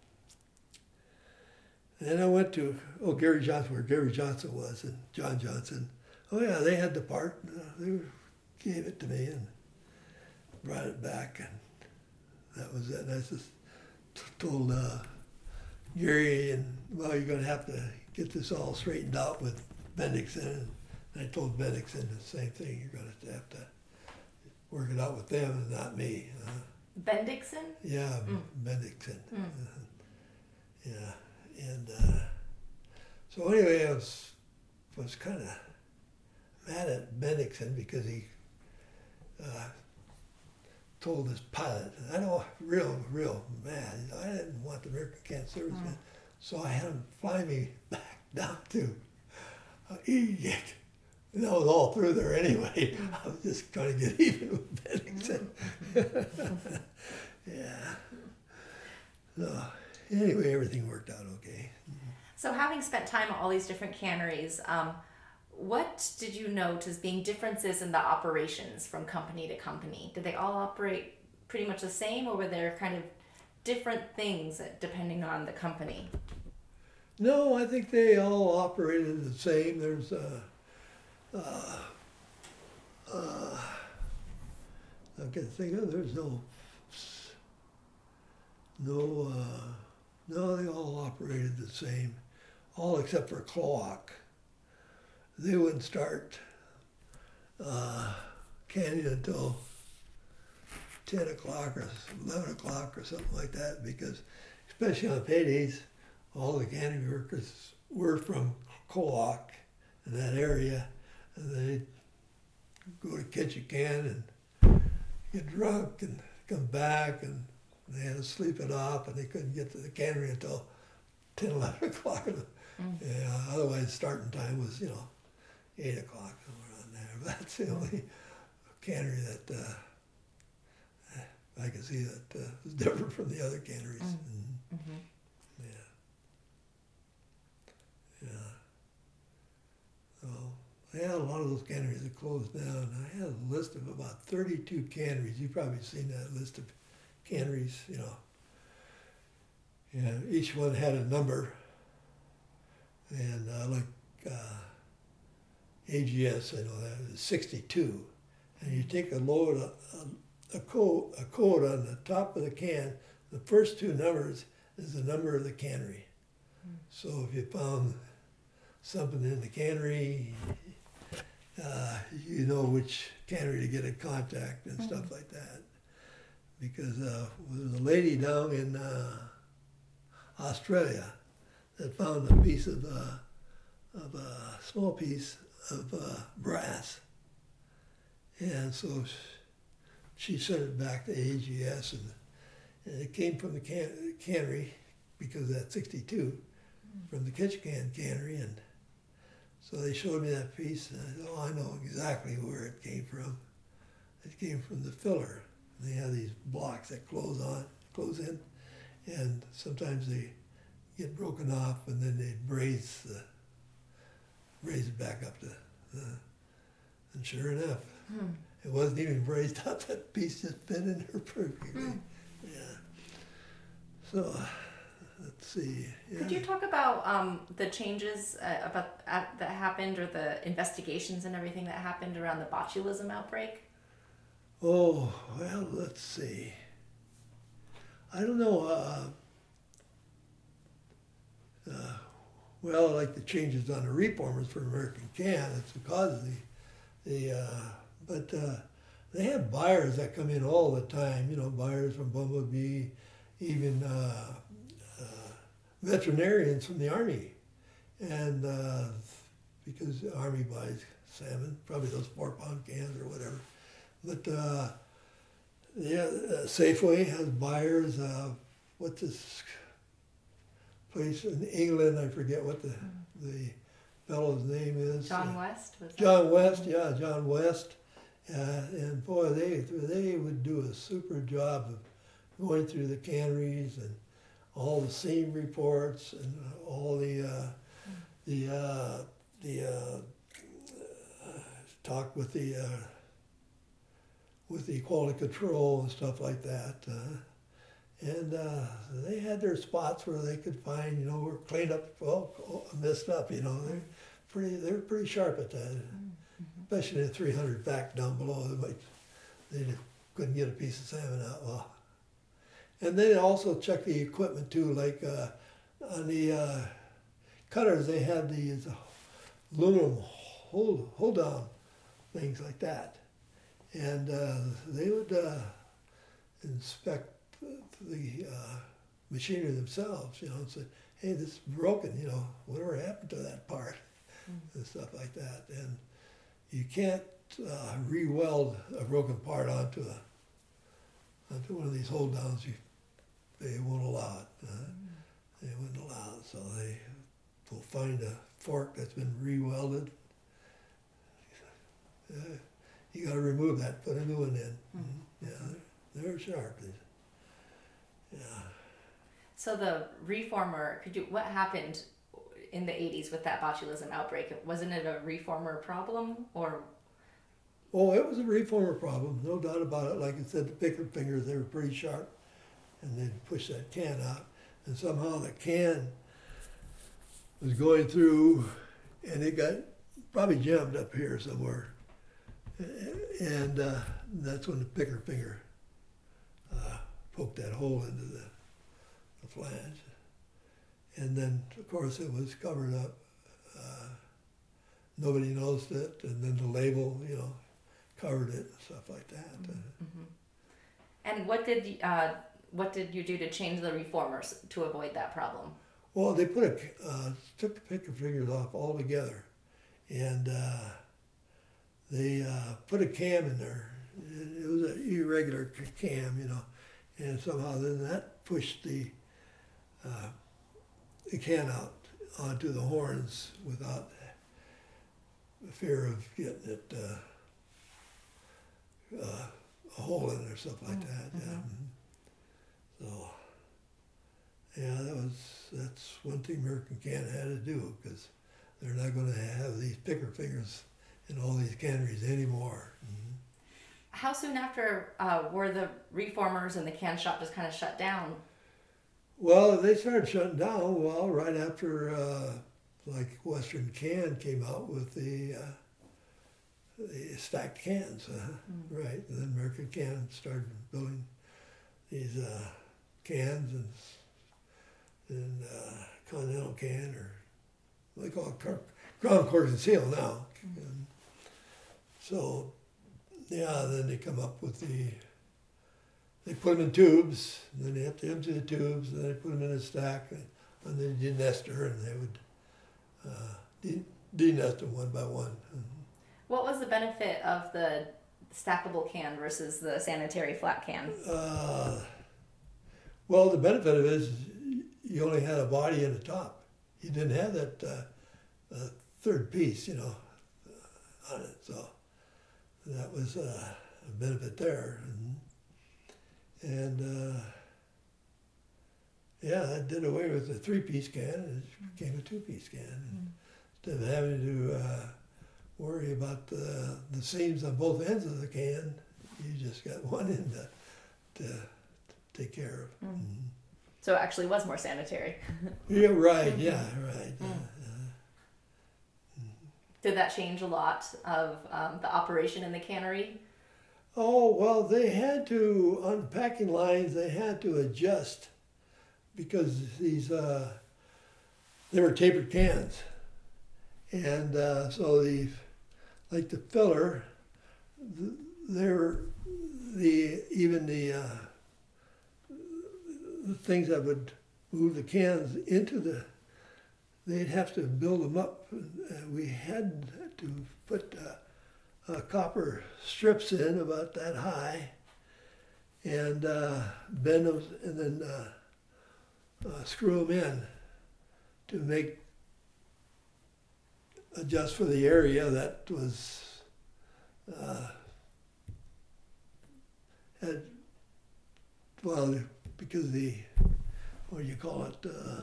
then I went to, oh, Gary Johnson, where Gary Johnson was, and John Johnson. Oh yeah, they had the part. Uh, they gave it to me and brought it back, and that was it. And I just told uh, Gary, and well, you're going to have to get this all straightened out with Bendixson. And I told Bendixson the same thing. You're going to have to work it out with them and not me. Uh, Bendixson? Yeah, mm. Bendixson. Mm. Uh, yeah, and uh, so anyway, I was was kind of mad at Bendixson because he uh, told this pilot, I know, real, real mad. I didn't want the American can serviceman, mm. so I had him fly me back down to uh, Egypt. And that was all through there anyway. Mm. I was just trying to get even with Bennixson. Mm. Yeah. So anyway, everything worked out okay. So having spent time at all these different canneries, um, what did you note as being differences in the operations from company to company? Did they all operate pretty much the same, or were there kind of different things depending on the company? No, I think they all operated the same. There's uh, uh, uh, I can think of, there's no, no, uh, no, they all operated the same, all except for Cloak. They wouldn't start uh, canning until ten o'clock or eleven o'clock or something like that, because especially on paydays, all the canning workers were from Cloak in that area, and they'd go to Ketchikan and get drunk and come back, and they had to sleep it off, and they couldn't get to the cannery until ten, eleven o'clock. Mm. Yeah, otherwise starting time was, you know, eight o'clock somewhere on there. But that's the only cannery that uh, I can see that uh, was different from the other canneries. Mm. Mm-hmm. Mm-hmm. Yeah. Yeah. So, yeah, a lot of those canneries have closed down. I had a list of about thirty-two canneries. You've probably seen that list of canneries, you know. Yeah, each one had a number. And uh, like uh, A G S, I know that is sixty-two. And you take a load, a, a, code, a code on the top of the can, the first two numbers is the number of the cannery. Mm. So if you found something in the cannery, uh, you know which cannery to get in contact and mm-hmm. stuff like that. Because uh, there was a lady down in uh, Australia that found a piece of, uh, of a small piece of uh, brass. And so she sent it back to A G S, and, and it came from the can- cannery, because that's sixty-two, mm. from the Ketchikan cannery. And so they showed me that piece, and I said, oh, I know exactly where it came from. It came from the filler. They have these blocks that close on, close in, and sometimes they get broken off, and then they braise the, braise it back up to, uh, and sure enough, hmm. it wasn't even braised up. That piece just fit in there perfectly. Hmm. Yeah. So let's see. Yeah. Could you talk about um, the changes uh, about uh, that happened, or the investigations and everything that happened around the botulism outbreak? Oh, well, let's see. I don't know. Uh, uh, well, like the changes on the reformers for American Can, it's the cause of the, the uh, but uh, they have buyers that come in all the time, you know, buyers from Bumblebee, even uh, uh, veterinarians from the Army. And uh, because the Army buys salmon, probably those four pound cans or whatever. But uh, yeah, uh, Safeway has buyers. Uh, what's this place in England? I forget what the the fellow's name is. John West was that? John West, yeah, John West. Uh, and boy, they they would do a super job of going through the canneries and all the seam reports and all the uh, the uh, the uh, uh, talk with the. Uh, with the quality control and stuff like that. Uh, and uh, they had their spots where they could find, you know, were cleaned up, well, messed up, you know. They're pretty, they're pretty sharp at that, mm-hmm. especially in three hundred back down below. They, might, they couldn't get a piece of salmon out well. And they also check the equipment too, like uh, on the uh, cutters, they had these aluminum hold, hold down things like that. And uh, they would uh, inspect the uh, machinery themselves, you know, and say, hey, this is broken, you know, whatever happened to that part, mm-hmm. and stuff like that. And you can't uh, re-weld a broken part onto a onto one of these hold downs. You, they won't allow it. Uh, mm-hmm. They wouldn't allow it, so they will find a fork that's been re-welded. Uh, You got to remove that, put a new one in. Mm-hmm. Yeah, they're, they're sharp. Yeah. So the reformer, could you? What happened in the eighties with that botulism outbreak? Wasn't it a reformer problem, or? Oh, it was a reformer problem, no doubt about it. Like I said, the picker fingers, they were pretty sharp, and they'd push that can out, and somehow the can was going through, and it got probably jammed up here somewhere. And uh, that's when the picker finger uh, poked that hole into the, the flange. And then, of course, it was covered up. Uh, nobody noticed it. And then the label, you know, covered it and stuff like that. Mm-hmm. And what did you, uh, what did you do to change the reformers to avoid that problem? Well, they put a, uh, took the picker fingers off altogether. And uh, they uh, put a cam in there. It was an irregular cam, you know, and somehow then that pushed the uh, the can out onto the horns without the fear of getting it uh, uh, a hole in it or something like that. Mm-hmm. Yeah. So yeah, that was that's one thing American Can had to do, because they're not going to have these picker fingers in all these canneries anymore. Mm-hmm. How soon after uh, were the reformers and the can shop just kind of shut down? Well, they started shutting down, well, right after, uh, like, Western Can came out with the, uh, the stacked cans, uh, mm-hmm. right? And then American Can started building these uh, cans, and, and uh, Continental Can, or what they call it, Crown Cork and Seal now. Mm-hmm. And, so, yeah, then they come up with the, they put them in tubes, and then they have to empty the tubes, and then they put them in a stack, and, and then you denester, and they would uh, de- denest them one by one. What was the benefit of the stackable can versus the sanitary flat can? Uh, well, the benefit of it is you only had a body and a top. You didn't have that uh, uh, third piece, you know, uh, on it, so. That was uh, a benefit there. And, and uh, yeah, that did away with the three-piece can, and it became a two-piece can. And instead of having to uh, worry about the, the seams on both ends of the can, you just got one end to, to take care of. Mm. Mm-hmm. So it actually was more sanitary. Yeah, right. Yeah, right. Mm. Uh, Did that change a lot of um, the operation in the cannery? oh well, they had to on the packing lines. They had to adjust because these uh, they were tapered cans, and uh, so the like the filler, the, they were the even the uh, the things that would move the cans into the, they'd have to build them up. Uh, we had to put uh, uh, copper strips in about that high and uh, bend them and then uh, uh, screw them in to make, adjust for the area that was, uh, had, well, because the, what do you call it, uh,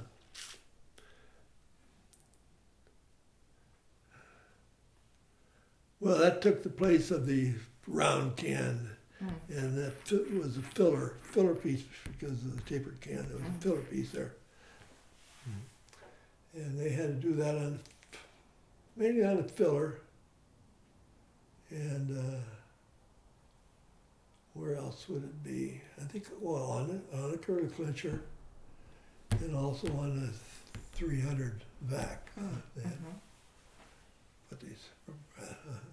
well, that took the place of the round can, Mm. and that fi- was a filler, filler piece because of the tapered can. There was Mm. a filler piece there. And they had to do that on, mainly on a filler. And uh, where else would it be? I think, well, on it, on a curly clincher, and also on the three hundred vac. Uh, they had Mhm. put these. Uh,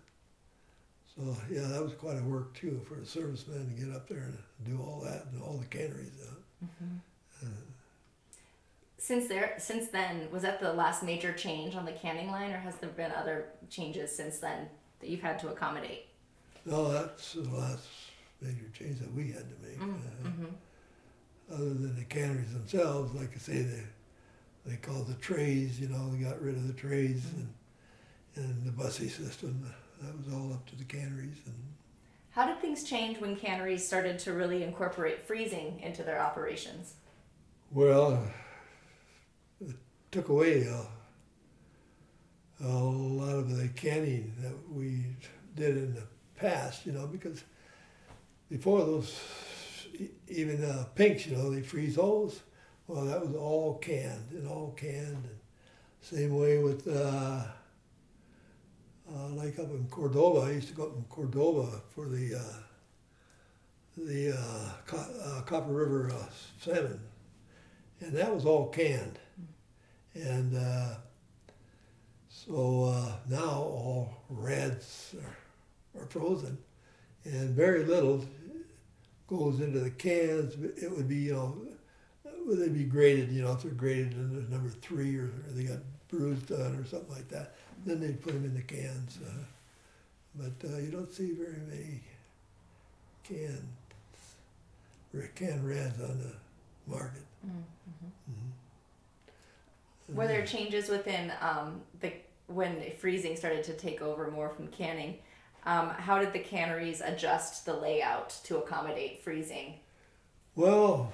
so yeah, that was quite a work too for a serviceman to get up there and do all that and all the canneries. Uh, Mhm. uh, Since there, since then, was that the last major change on the canning line, or has there been other changes since then that you've had to accommodate? no, that's the last major change that we had to make. Mm. Uh, Mhm. Other than the canneries themselves, like I say, they they call the trays. You know, they got rid of the trays Mm. and and the bussy system. That was all up to the canneries. And How did things change when canneries started to really incorporate freezing into their operations? well, it took away a, a lot of the canning that we did in the past. You know, because before those, e- even uh, pinks, you know, they freeze those. Well, that was all canned and all canned. And same way with. Uh, Uh, like up in Cordova, I used to go up in Cordova for the uh, the uh, Co- uh, Copper River uh, salmon, and that was all canned. And uh, so uh, now all reds are, are frozen, and very little goes into the cans. It would be, you know, they'd be graded, you know, if they're graded in number three or, or they got bruised done or something like that. Then they put them in the cans, uh, but uh, you don't see very many canned canned reds on the market. Mm-hmm. Mm-hmm. Were there changes within um, the when freezing started to take over more from canning? Um, how did the canneries adjust the layout to accommodate freezing? Well,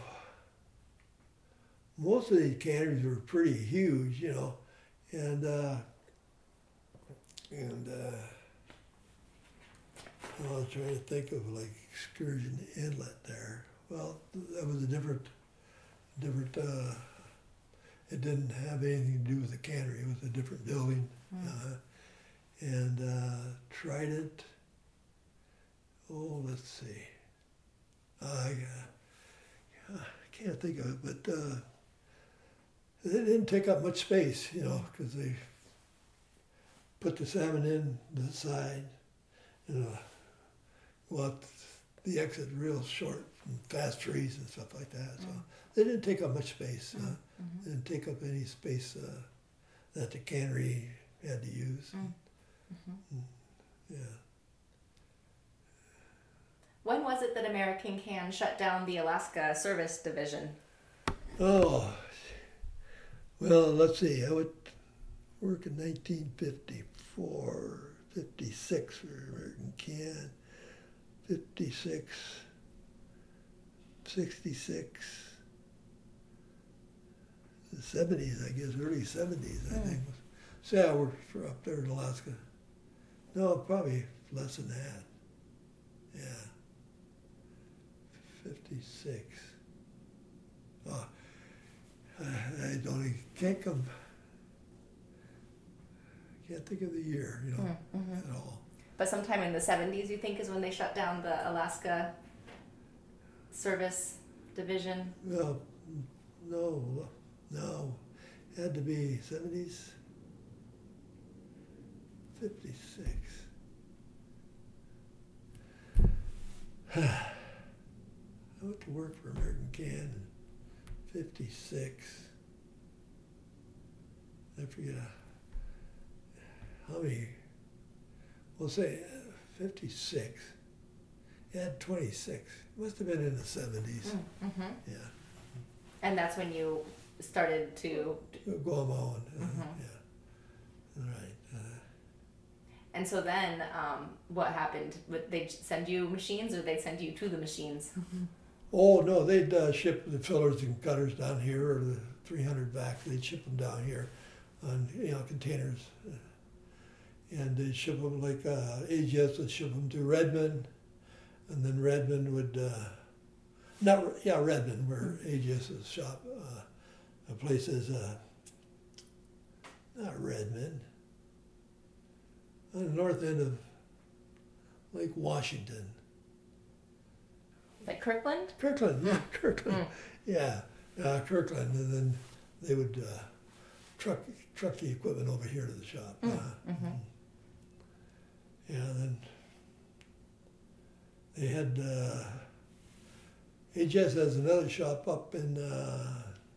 most of these canneries were pretty huge, you know, and uh, and uh, I was trying to think of like Excursion Inlet there. Well, that was a different, different. Uh, it didn't have anything to do with the cannery. It was a different building, Mm. uh, and uh, Trident. Oh, let's see. I uh, I can't think of it, but uh, they didn't take up much space, you know, because they put the salmon in the side, and uh, go out the exit real short and fast freeze and stuff like that. So Mm. they didn't take up much space. Uh, Mm-hmm. They didn't take up any space uh, that the cannery had to use. Mm. Mm-hmm. Yeah. When was it that American Can shut down the Alaska Service Division? Oh, well, let's see. I would work in nineteen fifty-four, fifty-six for American Can, fifty-six, sixty-six, the seventies, I guess, early seventies, I Mm. think. Say I worked for up there in Alaska. No, probably less than that. Yeah. fifty-six. Uh, only can't come. Can't think of the year, you know, Mm-hmm. at all. But sometime in the seventies, you think, is when they shut down the Alaska Service Division? Well, no, no, it had to be seventies, fifty-six. I went to work for American Can in fifty-six. I forget how many, we'll say fifty-six. It had twenty-six. Must have been in the seventies. Mm-hmm. Yeah. And that's when you started to. Go on my own. Uh, Mhm. Yeah. Right. Uh, And so then, um, what happened? Would they send you machines, or they send you to the machines? oh no, they'd uh, ship the fillers and cutters down here, or the three hundred vac. They'd ship them down here on you know containers, and they'd ship them like uh, A G S would ship them to Redmond, and then Redmond would uh, not yeah Redmond where A G S's shop. Uh, a place is uh, not Redmond. On the north end of Lake Washington. Like Kirkland? Kirkland, yeah, Kirkland. Mm. Yeah, uh, Kirkland. And then they would uh, truck truck the equipment over here to the shop. Mm. Uh, Mm-hmm. Yeah, and then they had, uh, H S has another shop up in uh,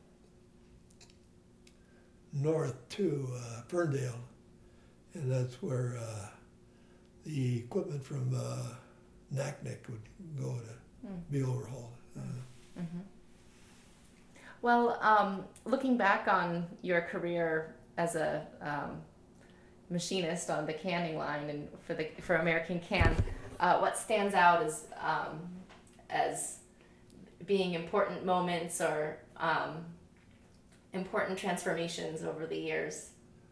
north too, uh, Ferndale. And that's where uh, the equipment from uh, N A C N C would go to Mm. be overhauled. Uh, Mm-hmm. Well, um, looking back on your career as a um, machinist on the canning line and for the for American Can, uh, what stands out as um, as being important moments or um, important transformations over the years?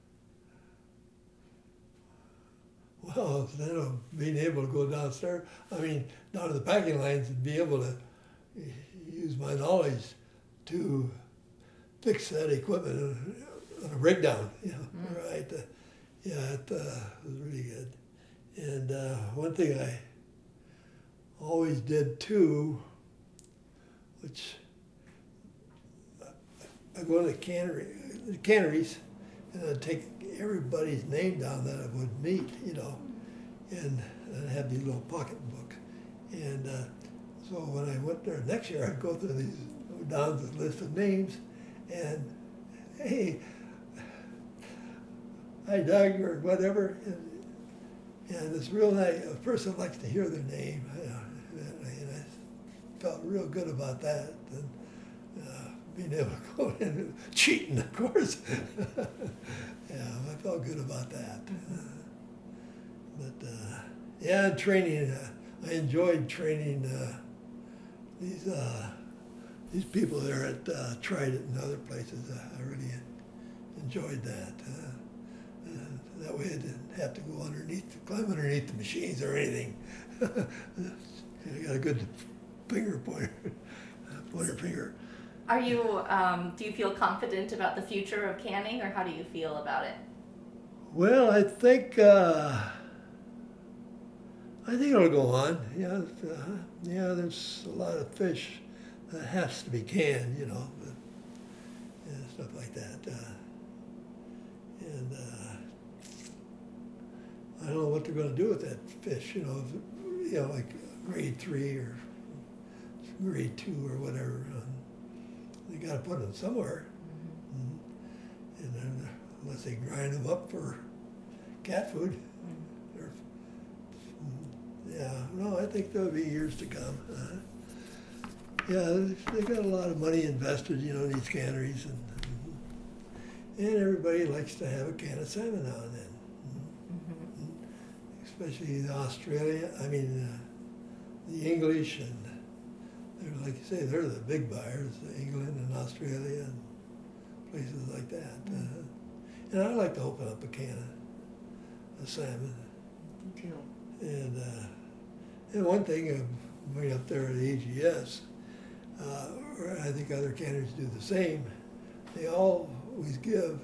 Well, instead of being able to go downstairs, I mean, down to the packing lines and be able to use my knowledge to fix that equipment on a breakdown, you know, Mm. right? Uh, yeah, it uh, was really good. And uh, one thing I always did too, which I go to the cannery, the canneries, and I'd take everybody's name down that I would meet, you know, and I'd have these little pocket books. And uh, so when I went there next year, I'd go through these, go down the list of names, and hey, hi Doug, or whatever. And, and it's real nice. A person likes to hear their name, you know, and, and I felt real good about that. And, uh, being able to go in and cheating, of course. Yeah, I felt good about that. Uh, but uh, yeah, training. Uh, I enjoyed training uh, these uh, these people there at uh, Trident and other places. Uh, I really enjoyed that. Uh, uh, that way, I didn't have to go underneath, climb underneath the machines or anything. I got a good finger pointer, pointer finger. Are you, um, do you feel confident about the future of canning, or how do you feel about it? Well, I think uh, I think it'll go on. Yeah, uh, yeah. There's a lot of fish that has to be canned, you know, but, yeah, stuff like that. Uh, and uh, I don't know what they're going to do with that fish, you know, if, you know, like grade three or grade two or whatever. Um, they got to put them somewhere. Mm-hmm. And then, unless they grind them up for cat food. Mm. Or, yeah, no, I think there'll be years to come. Uh, yeah, they got a lot of money invested, you know, in these canneries, and and everybody likes to have a can of salmon now and then. Mm-hmm. Especially the Australia, I mean, uh, the English, and they're like you say, they're the big buyers, England and Australia and places like that. Uh, and I like to open up a can of, of salmon. Me too. And uh, and one thing, uh, way up there at A G S, uh, or I think other canneries do the same. they always give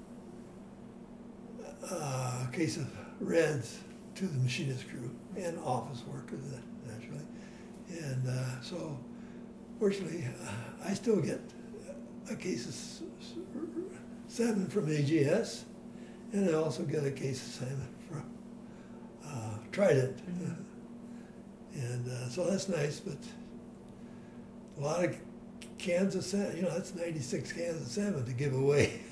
uh, a case of Reds to the machinist crew and office workers, naturally. And uh, so, fortunately, uh, I still get a case of s- s- salmon from A G S, and I also get a case of salmon from uh, Trident. Mm-hmm. And uh, so that's nice, but a lot of cans of salmon, you know, that's ninety-six cans of salmon to give away.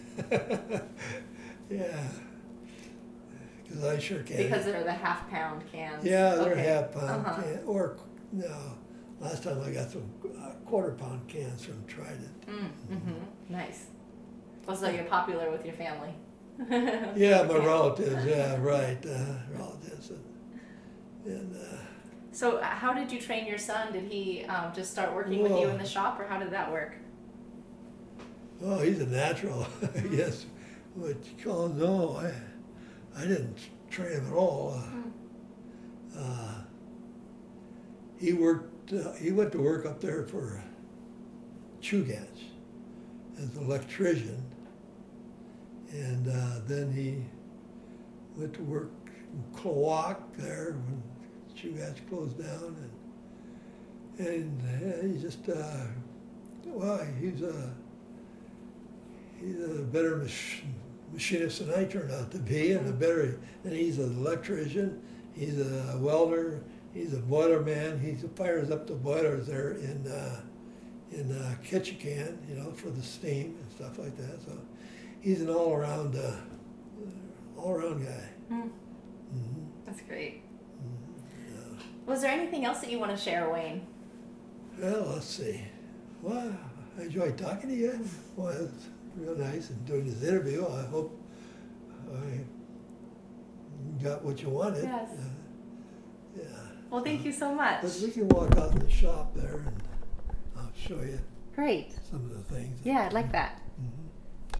Yeah. Because I sure can. Because they're the half pound cans. Yeah, they're Okay. half pound Uh-huh. can, or no. Last time I got some uh, quarter pound cans from Trident. Mm, mm-hmm. Nice. Well, so you're popular with your family. Yeah, my Okay. relatives. Yeah, right, uh, relatives, and, and uh, So, uh, how did you train your son? Did he um, just start working with you Well- in the shop, or how did that work? oh, he's a natural, I guess. What you call no, I, I didn't train him at all. Mm. Uh, he worked. Uh, he went to work up there for Chugach as an electrician, and uh, then he went to work in Cloac there when Chugach closed down, and and uh, he just uh, well, he's a he's a better mach- machinist than I turned out to be, and a better and he's an electrician. He's a welder. He's a boiler man. He fires up the boilers there in uh, in uh, Ketchikan, you know, for the steam and stuff like that. So he's an all around uh, all around guy. Mm. Mm-hmm. That's great. Yeah. Was there anything else that you want to share, Wayne? Well, let's see. Well, I enjoyed talking to you. Well, it's real nice and doing this interview. I hope I got what you wanted. Yes. Uh, yeah. Well, thank you so much. But we can walk out in the shop there and I'll show you Great. some of the things. Yeah, I'd like that.